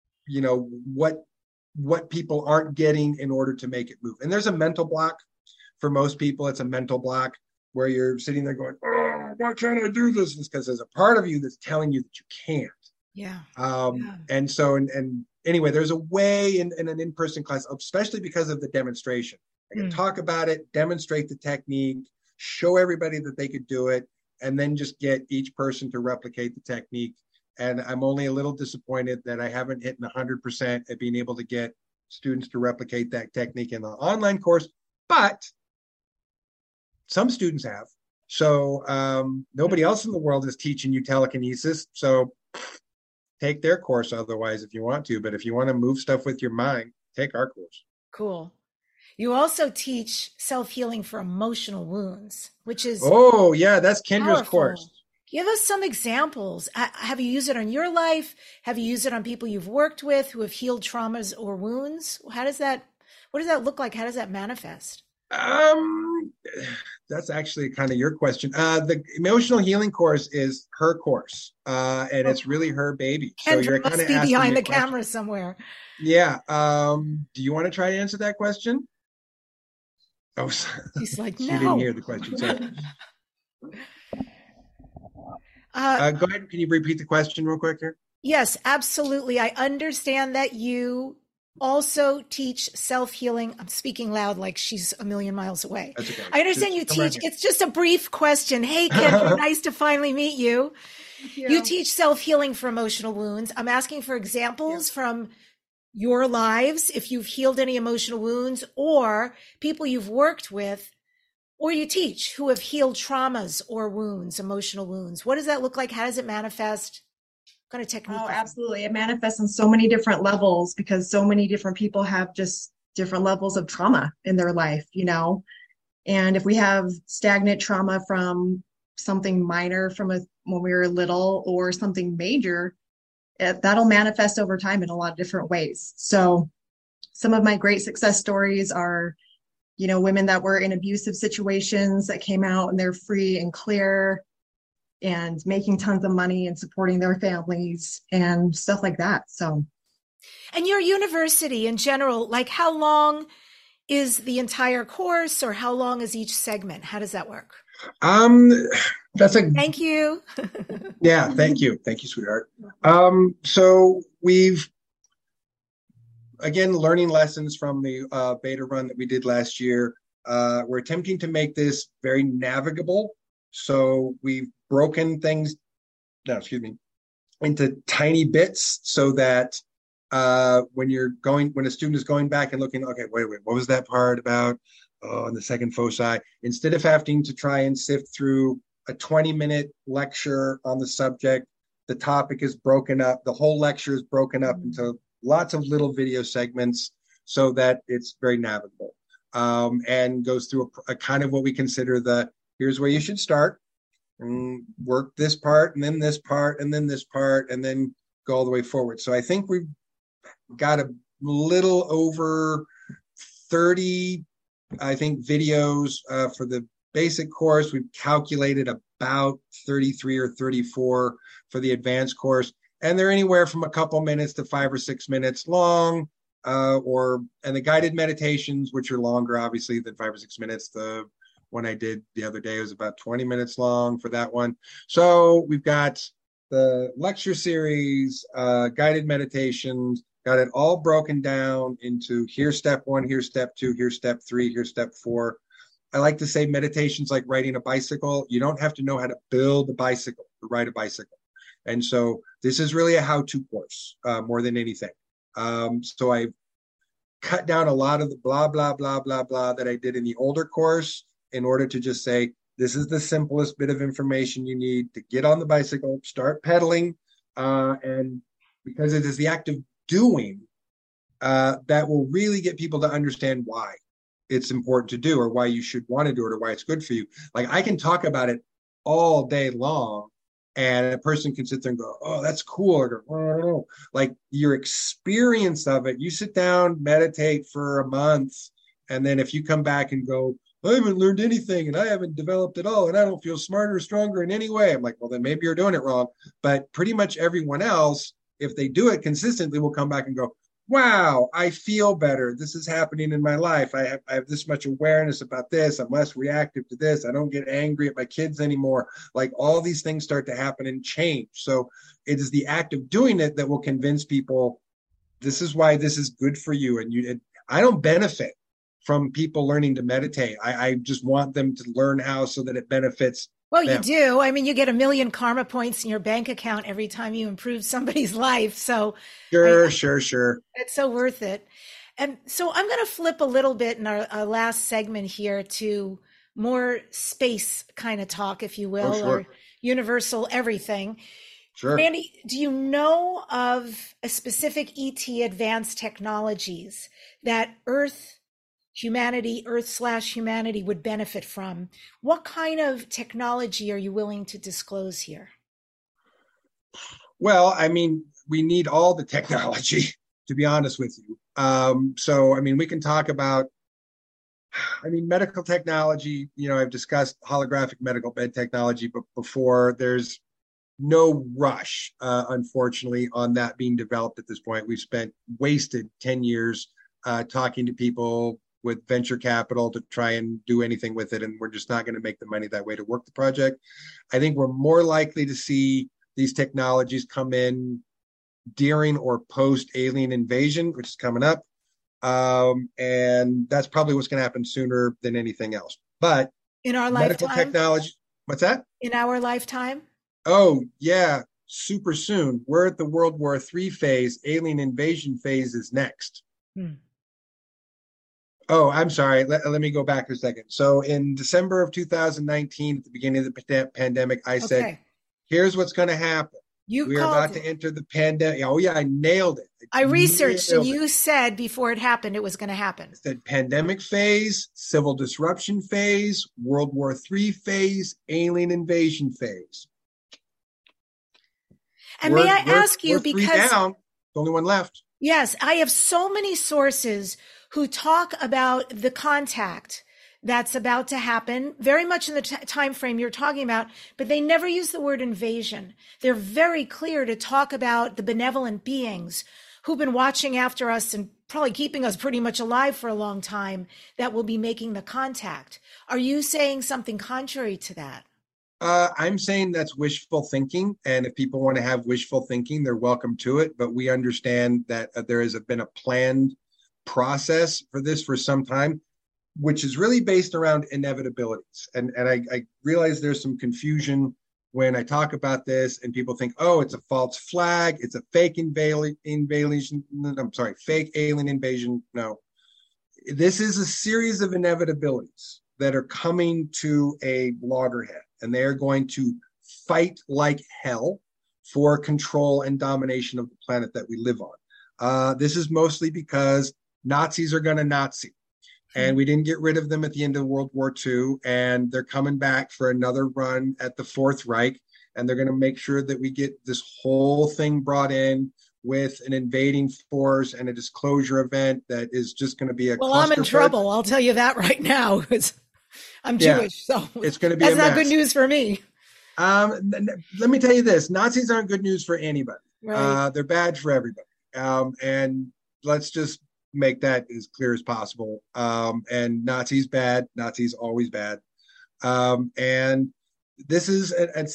what people aren't getting in order to make it move. And there's a mental block for most people. It's a mental block where you're sitting there going, oh, why can't I do this? It's because there's a part of you that's telling you that you can't. Yeah. And so, and anyway, there's a way in an in-person class, especially because of the demonstration. I can talk about it, demonstrate the technique, show everybody that they could do it, and then just get each person to replicate the technique. And I'm only a little disappointed that I haven't hit 100% at being able to get students to replicate that technique in the online course, but some students have. So nobody else in the world is teaching you telekinesis. So take their course otherwise if you want to, but if you want to move stuff with your mind, take our course. Cool. You also teach self-healing for emotional wounds, which is that's Kendra's course. Give us some examples. Have you used it on your life? Have you used it on people you've worked with who have healed traumas or wounds? What does that look like? How does that manifest? Um, that's actually kind of your question. The emotional healing course is her course, and it's really her baby. So Kendra you're kind must of be asking me behind a the question. camera somewhere. Yeah. Do you want to try to answer that question? Oh, She's like, she didn't no. hear the question. Sorry. Uh, Go ahead. Can you repeat the question real quick here? yes, absolutely. I understand that you also teach self-healing. I'm speaking loud like she's a million miles away. That's okay. I understand you Just come right teach, it's just a brief question. Hey, Kendra, here. nice to finally meet you. Thank You you. teach self-healing for emotional wounds. I'm asking for examples from your lives, if you've healed any emotional wounds, or people you've worked with or you teach who have healed traumas or wounds, emotional wounds. What does that look like? How does it manifest? What kind of technique? Oh, absolutely. It manifests on so many different levels because so many different people have just different levels of trauma in their life, you know? And if we have stagnant trauma from something minor when we were little or something major, that'll manifest over time in a lot of different ways. So some of my great success stories are, you know, women that were in abusive situations that came out and they're free and clear and making tons of money and supporting their families and stuff like that. So, and your university in general, like how long is the entire course or how long is each segment? How does that work? Um, that's a Thank you. Yeah, thank you. Thank you, sweetheart. So we've again learning lessons from the beta run that we did last year. We're attempting to make this very navigable. So we've broken things, no, excuse me, into tiny bits so that when a student is going back and looking, okay, wait, what was that part about? Oh, on the second foci, instead of having to try and sift through a 20-minute lecture on the subject, the topic is broken up. The whole lecture is broken up into lots of little video segments so that it's very navigable, and goes through a kind of what we consider here's where you should start, and work this part, and then this part, and then this part, and then go all the way forward. So I think we've got a little over 30, I think, videos for the basic course. We've calculated about 33 or 34 for the advanced course. And they're anywhere from a couple minutes to 5 or 6 minutes long. And the guided meditations, which are longer, obviously, than 5 or 6 minutes. The one I did the other day was about 20 minutes long for that one. So we've got the lecture series, guided meditations, got it all broken down into here's step one, here's step two, here's step three, here's step four. I like to say meditation's like riding a bicycle. You don't have to know how to build a bicycle to ride a bicycle. And so this is really a how-to course more than anything. So I've cut down a lot of the blah, blah, blah, blah, blah that I did in the older course in order to just say, this is the simplest bit of information you need to get on the bicycle, start pedaling, and because it is the act of doing that will really get people to understand why it's important to do or why you should want to do it or why it's good for you. Like I can talk about it all day long and a person can sit there and go, oh, that's cool. Or go, oh, I don't know. Like your experience of it, you sit down, meditate for a month. And then if you come back and go, I haven't learned anything and I haven't developed at all and I don't feel smarter or stronger in any way. I'm like, well, then maybe you're doing it wrong. But pretty much everyone else, if they do it consistently, will come back and go, wow, I feel better. This is happening in my life. I have this much awareness about this. I'm less reactive to this. I don't get angry at my kids anymore. Like all these things start to happen and change. So it is the act of doing it that will convince people this is why this is good for you. And I don't benefit from people learning to meditate. I just want them to learn how so that it benefits Well, them. you do. I mean, you get 1 million karma points in your bank account every time you improve somebody's life. So Sure. It's so worth it. And so I'm going to flip a little bit in our last segment here to more space kind of talk, if you will, sure. or universal everything. Sure. Randy, do you know of a specific ET advanced technologies that Earth/humanity would benefit from? What kind of technology are you willing to disclose here? Well, I mean, we need all the technology, to be honest with you. So, I mean, we can talk about I mean, medical technology, I've discussed holographic medical bed technology, but before there's no rush, unfortunately, on that being developed at this point. We've wasted 10 years talking to people with venture capital to try and do anything with it, and we're just not going to make the money that way to work the project. I think we're more likely to see these technologies come in during or post alien invasion, which is coming up. And that's probably what's going to happen sooner than anything else. But in our medical lifetime, technology, what's that? In our lifetime? Oh, yeah, super soon. We're at the World War III phase. Alien invasion phase is next. Oh, I'm sorry. Let me go back a second. So in December of 2019, at the beginning of the pandemic, I said, here's what's going to happen. We're about to enter the pandemic. Oh, yeah, I nailed it. I researched, and you said before it happened, it was going to happen. I said pandemic phase, civil disruption phase, World War III phase, alien invasion phase. And may I ask you, because down, the only one left. Yes, I have so many sources who talk about the contact that's about to happen, very much in the time frame you're talking about, but they never use the word invasion. They're very clear to talk about the benevolent beings who've been watching after us and probably keeping us pretty much alive for a long time that will be making the contact. Are you saying something contrary to that? I'm saying that's wishful thinking. And if people want to have wishful thinking, they're welcome to it. But we understand that there has been a planned process for this for some time, which is really based around inevitabilities. And I realize there's some confusion when I talk about this and people think, oh, it's a false flag. It's a fake invasion. I'm sorry, fake alien invasion. No, this is a series of inevitabilities that are coming to a loggerhead, and they are going to fight like hell for control and domination of the planet that we live on. This is mostly because Nazis are going to Nazi. And we didn't get rid of them at the end of World War II. And they're coming back for another run at the Fourth Reich. And they're going to make sure that we get this whole thing brought in with an invading force and a disclosure event that is just going to be a Well, I'm in trouble. I'll tell you that right now. I'm Jewish, so it's going to be that's not good news for me. Let me tell you this. Nazis aren't good news for anybody. Right. They're bad for everybody. And let's just make that as clear as possible. And Nazis bad. Nazis always bad. And this is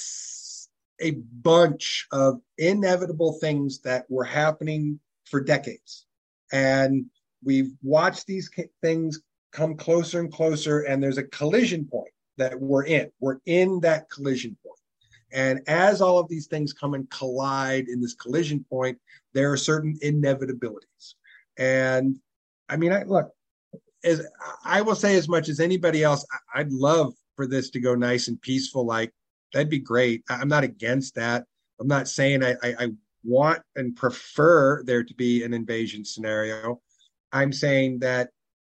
a bunch of inevitable things that were happening for decades. And we've watched these things come closer and closer, and there's a collision point that we're in. We're in that collision point. And as all of these things come and collide in this collision point, there are certain inevitabilities. And I mean, as I will say as much as anybody else, I'd love for this to go nice and peaceful. Like, that'd be great. I'm not against that. I'm not saying I want and prefer there to be an invasion scenario. I'm saying that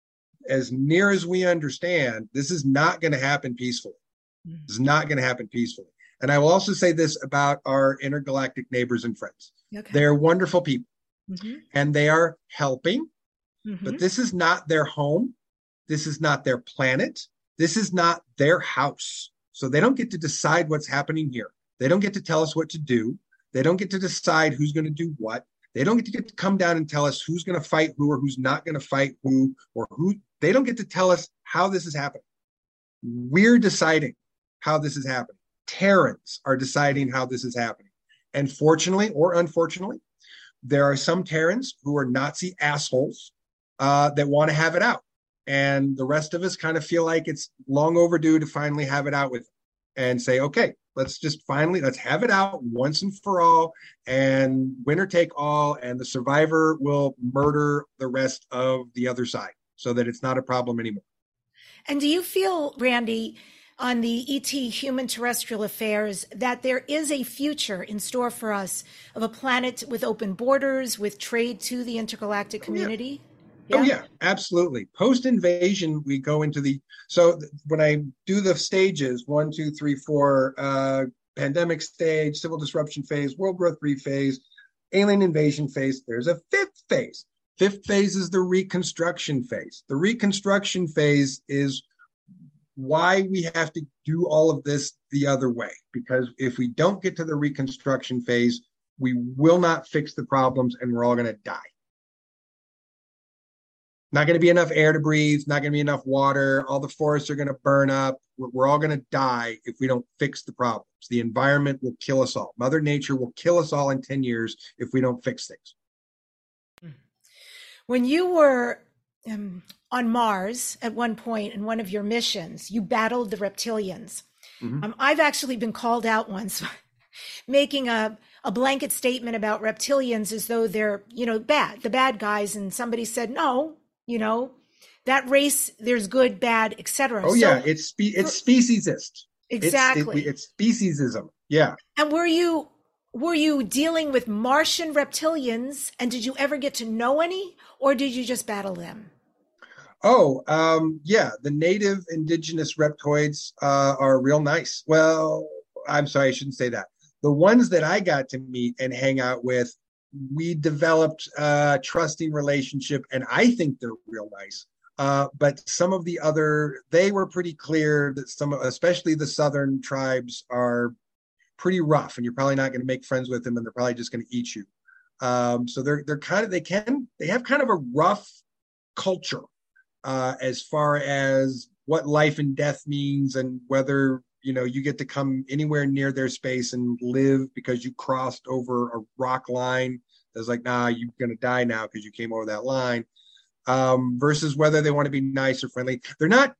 as near as we understand, this is not going to happen peacefully. This is not going to happen peacefully. And I will also say this about our intergalactic neighbors and friends. Okay. They're wonderful people. And they are helping, but this is not their home. This is not their planet. This is not their house. So they don't get to decide what's happening here. They don't get to tell us what to do. They don't get to decide who's going to do what. They don't get to come down and tell us who's going to fight who or who's not going to fight who or who. They don't get to tell us how this is happening. We're deciding how this is happening. Terrans are deciding how this is happening. And fortunately or unfortunately, there are some Terrans who are Nazi assholes that want to have it out. And the rest of us kind of feel like it's long overdue to finally have it out with them and say, okay, let's have it out once and for all, and winner take all, and the survivor will murder the rest of the other side so that it's not a problem anymore. And do you feel, Randy, on the ET human terrestrial affairs, that there is a future in store for us of a planet with open borders, with trade to the intergalactic community? Yeah. Oh, yeah, absolutely. Post-invasion, we go into when I do the stages, 1, 2, 3, 4, pandemic stage, civil disruption phase, World War III phase, alien invasion phase, there's a fifth phase. Fifth phase is the reconstruction phase. The reconstruction phase is why we have to do all of this the other way. Because if we don't get to the reconstruction phase, we will not fix the problems and we're all going to die. Not going to be enough air to breathe, not going to be enough water. All the forests are going to burn up. We're all going to die if we don't fix the problems. The environment will kill us all. Mother Nature will kill us all in 10 years if we don't fix things. When you were on Mars at one point in one of your missions, you battled the reptilians. Mm-hmm. I've actually been called out once making a blanket statement about reptilians as though they're, bad, the bad guys. And somebody said, no, that race, there's good, bad, etc. Oh, yeah. It's speciesist. Exactly. It's speciesism. Yeah. And were you dealing with Martian reptilians, and did you ever get to know any, or did you just battle them? Oh, yeah. The native indigenous reptoids are real nice. Well, I'm sorry, I shouldn't say that. The ones that I got to meet and hang out with, we developed a trusting relationship, and I think they're real nice. But some of the they were pretty clear that especially the southern tribes, are pretty rough, and you're probably not going to make friends with them, and they're probably just going to eat you. So they're kind of, they have kind of a rough culture as far as what life and death means, and whether you get to come anywhere near their space and live because you crossed over a rock line that's like, nah, you're going to die now because you came over that line, versus whether they want to be nice or friendly. They're not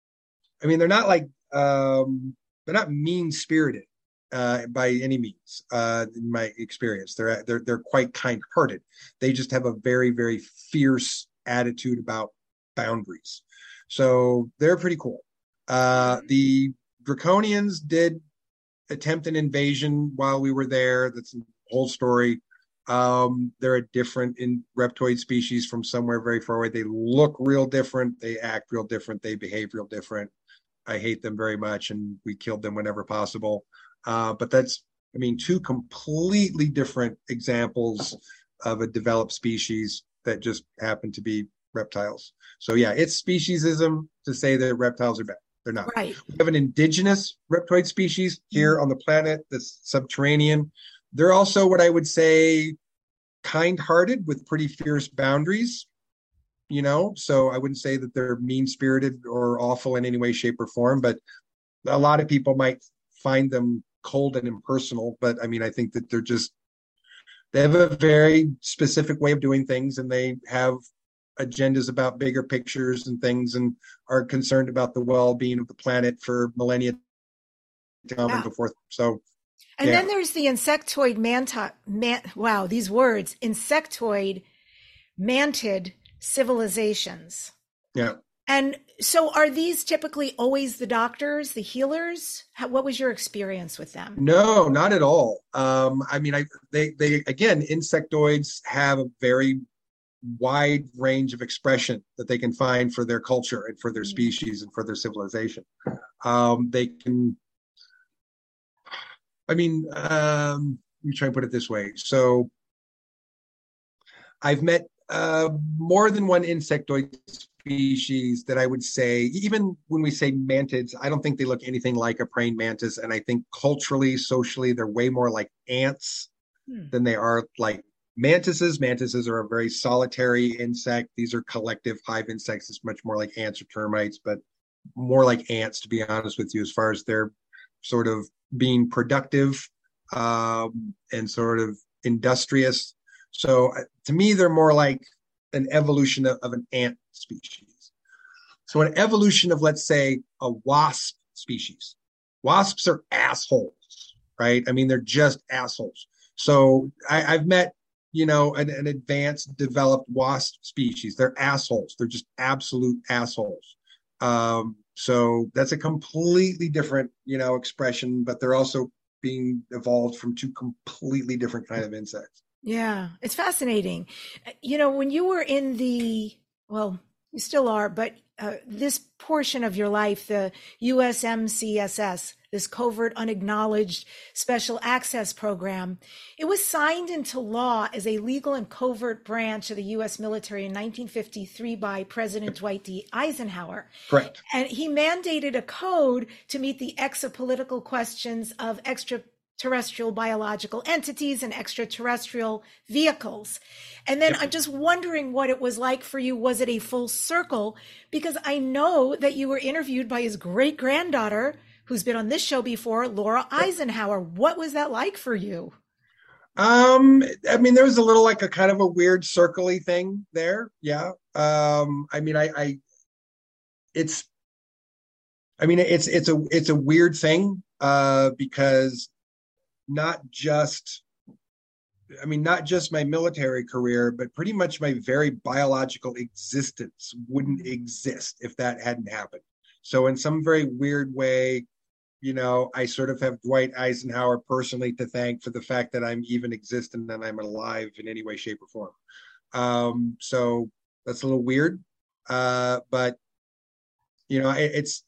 mean spirited by any means. In my experience, they're quite kind hearted. They just have a very, very fierce attitude about boundaries. So they're pretty cool. The Draconians did attempt an invasion while we were there. That's a whole story. They're a different reptoid species from somewhere very far away. They look real different. They act real different. They behave real different. I hate them very much, and we killed them whenever possible. But that's, two completely different examples of a developed species that just happen to be reptiles. So yeah, it's speciesism to say that reptiles are bad. They're not. Right. We have an indigenous reptoid species here on the planet that's subterranean. They're also what I would say kind-hearted with pretty fierce boundaries, so I wouldn't say that they're mean-spirited or awful in any way, shape, or form, but a lot of people might find them cold and impersonal. But I think that they have a very specific way of doing things, and they have agendas about bigger pictures and things, and are concerned about the well-being of the planet for millennia to come and so forth. So, and then there's the insectoid insectoid mantid civilizations. Yeah. And so are these typically always the doctors, the healers? What was your experience with them? No, not at all. They again, insectoids have a very wide range of expression that they can find for their culture and for their species and for their civilization. They can, let me try and put it this way. So I've met more than one insectoid species that I would say, even when we say mantids, I don't think they look anything like a praying mantis. And I think culturally, socially, they're way more like ants than they are like mantises. Mantises are a very solitary insect. These are collective hive insects. It's much more like ants or termites, but more like ants, to be honest with you, as far as their sort of being productive and sort of industrious. So to me, they're more like an evolution of an ant species. So an evolution of, let's say, a wasp species. Wasps are assholes, right? They're just assholes. So I've met, an advanced developed wasp species. They're assholes. They're just absolute assholes. So that's a completely different, expression, but they're also being evolved from two completely different kind of insects. Yeah, it's fascinating. When you were in you still are, but this portion of your life, the USMCSS, this Covert Unacknowledged Special Access Program, it was signed into law as a legal and covert branch of the U.S. military in 1953 by President Dwight D. Eisenhower. Correct. And he mandated a code to meet the exopolitical questions of extraterrestrial biological entities and extraterrestrial vehicles. And then I'm just wondering what it was like for you. Was it a full circle? Because I know that you were interviewed by his great-granddaughter, who's been on this show before, Laura Eisenhower. What was that like for you? I mean, there was a little like a kind of a weird circle-y thing there. Yeah. It's a weird thing because not just my military career, but pretty much my very biological existence wouldn't exist if that hadn't happened. So in some very weird way, I sort of have Dwight Eisenhower personally to thank for the fact that I'm even existent and I'm alive in any way, shape, or form. So that's a little weird. But it's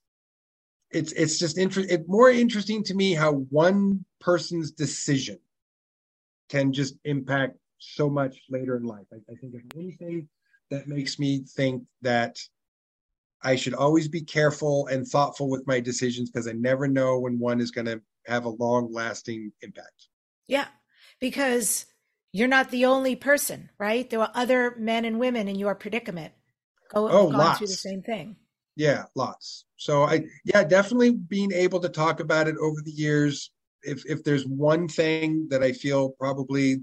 just more interesting to me how one person's decision can just impact so much later in life. I think if anything that makes me think that I should always be careful and thoughtful with my decisions, because I never know when one is going to have a long-lasting impact. Yeah, because you're not the only person, right? There were other men and women in your predicament gone through the same thing. Yeah, lots. So definitely being able to talk about it over the years. If there's one thing that I feel probably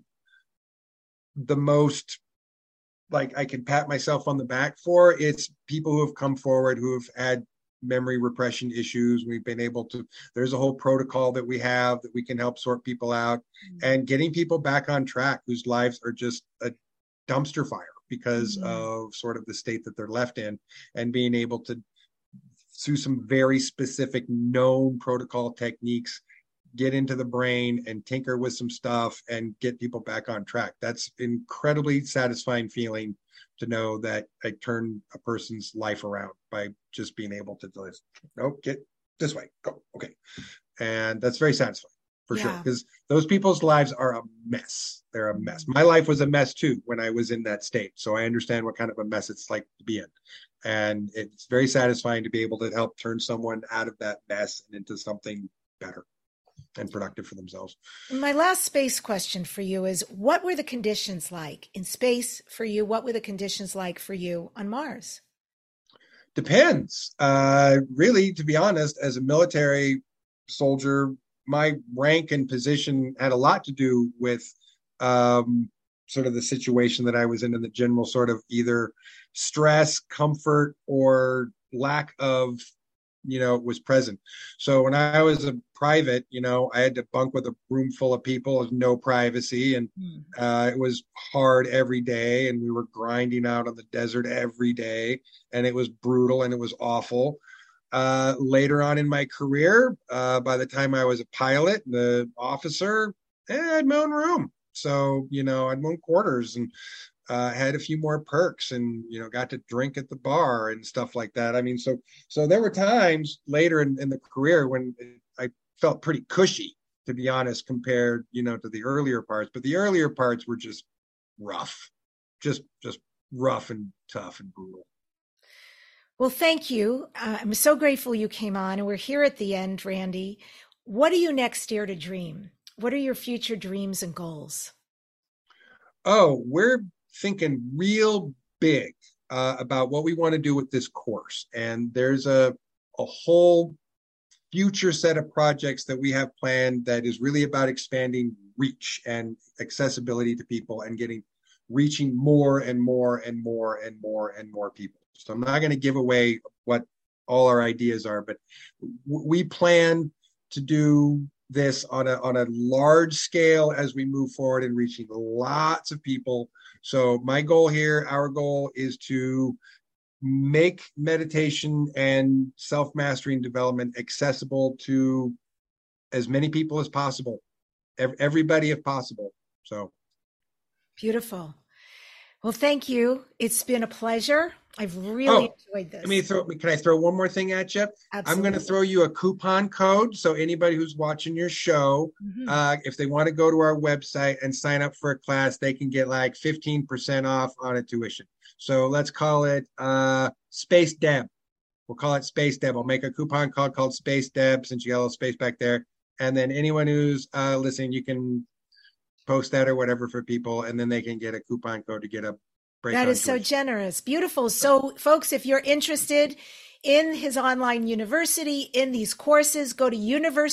the most like I can pat myself on the back for, it's people who have come forward who have had memory repression issues. We've been able to, there's a whole protocol that we have that we can help sort people out and getting people back on track whose lives are just a dumpster fire because of sort of the state that they're left in, and being able to, through some very specific known protocol techniques, get into the brain and tinker with some stuff and get people back on track. That's incredibly satisfying feeling to know that I turned a person's life around by just being able to just, nope, get this way, go, okay. And that's very satisfying for sure, because those people's lives are a mess. They're a mess. My life was a mess too when I was in that state. So I understand what kind of a mess it's like to be in. And it's very satisfying to be able to help turn someone out of that mess and into something better and productive for themselves. My last space question for you is, what were the conditions like in space for you? What were the conditions like for you on Mars? Depends. Really, to be honest, as a military soldier, my rank and position had a lot to do with sort of the situation that I was in the general sort of either stress, comfort, or lack of was present. So when I was a private, I had to bunk with a room full of people with no privacy. And it was hard every day. And we were grinding out on the desert every day. And it was brutal and it was awful. Later on in my career, by the time I was a pilot, the officer, I had my own room. So, I had my own quarters and had a few more perks and, got to drink at the bar and stuff like that. I mean, so there were times later in the career when I felt pretty cushy, to be honest, compared, to the earlier parts. But the earlier parts were just rough, just rough and tough and brutal. Well, thank you. I'm so grateful you came on, and we're here at the end, Randy. What do you next dare to dream? What are your future dreams and goals? Oh, we're thinking real big about what we want to do with this course. And there's a whole future set of projects that we have planned that is really about expanding reach and accessibility to people and reaching more and more and more and more and more people. So I'm not going to give away what all our ideas are, but we plan to do this on a large scale as we move forward and reaching lots of people. So my goal here, our goal, is to make meditation and self-mastering development accessible to as many people as possible, everybody if possible. So beautiful. Well, thank you. It's been a pleasure. I've really enjoyed this. Can I throw one more thing at you? Absolutely. I'm going to throw you a coupon code. So anybody who's watching your show, if they want to go to our website and sign up for a class, they can get like 15% off on a tuition. So let's call it Space Deb. We'll call it Space Deb. I'll make a coupon code called Space Deb, since you got a little space back there. And then anyone who's listening, you can post that or whatever for people, and then they can get a coupon code to get a break. That is so generous. Beautiful. So folks, if you're interested in his online university, in these courses, go to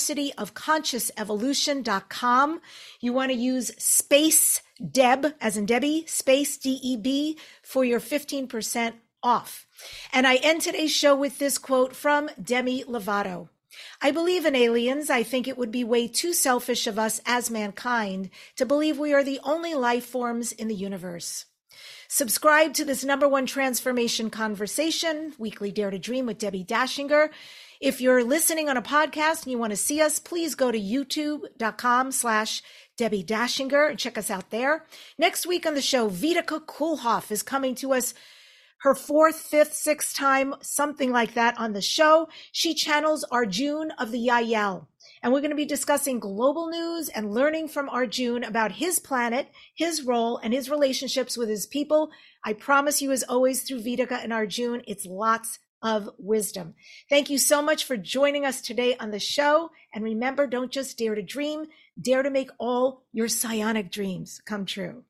universityofconsciousevolution.com. You want to use Space Deb, as in Debbie, Space DEB, for your 15% off. And I end today's show with this quote from Demi Lovato. I believe in aliens. I think it would be way too selfish of us as mankind to believe we are the only life forms in the universe. Subscribe to this #1 transformation conversation, Weekly Dare to Dream with Debbie Dashinger. If you're listening on a podcast and you want to see us, please go to youtube.com/Debbie Dashinger and check us out there. Next week on the show, Vitica Kulhoff is coming to us, her 4th, 5th, 6th time, something like that on the show. She channels Arjun of the Yael. And we're going to be discussing global news and learning from Arjun about his planet, his role, and his relationships with his people. I promise you, as always, through Vitica and Arjun, it's lots of wisdom. Thank you so much for joining us today on the show. And remember, don't just dare to dream, dare to make all your psionic dreams come true.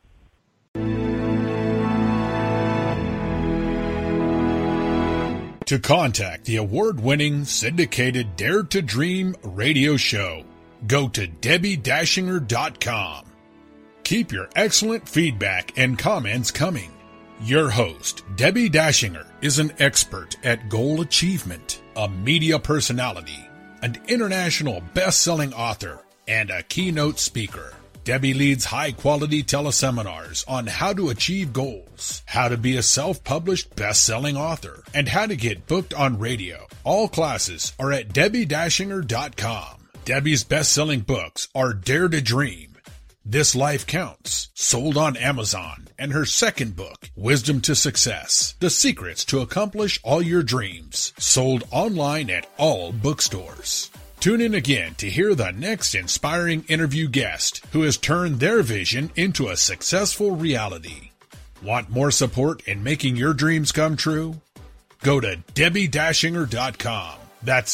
To contact the award-winning syndicated Dare to Dream radio show, go to DebbieDashinger.com. Keep your excellent feedback and comments coming. Your host, Debbie Dashinger, is an expert at goal achievement, a media personality, an international best-selling author, and a keynote speaker. Debbie leads high-quality teleseminars on how to achieve goals, how to be a self-published best-selling author, and how to get booked on radio. All classes are at DebbieDashinger.com. Debbie's best-selling books are Dare to Dream, This Life Counts, sold on Amazon, and her second book, Wisdom to Success, The Secrets to Accomplish All Your Dreams, sold online at all bookstores. Tune in again to hear the next inspiring interview guest who has turned their vision into a successful reality. Want more support in making your dreams come true? Go to DebbieDashinger.com. That's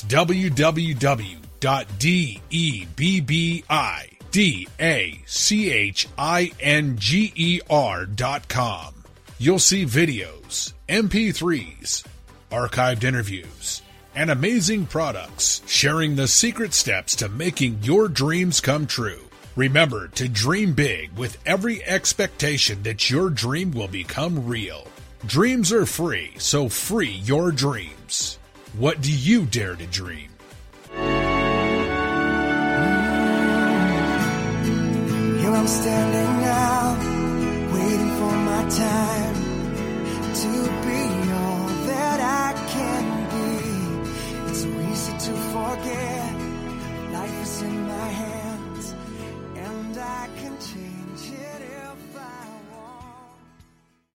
www.DebbieDashinger.com. You'll see videos, MP3s, archived interviews, and amazing products, sharing the secret steps to making your dreams come true. Remember to dream big with every expectation that your dream will become real. Dreams are free, so free your dreams. What do you dare to dream? Here I'm standing now, waiting for my time to be all that I can be. It's so easy to forget, life is in my hands.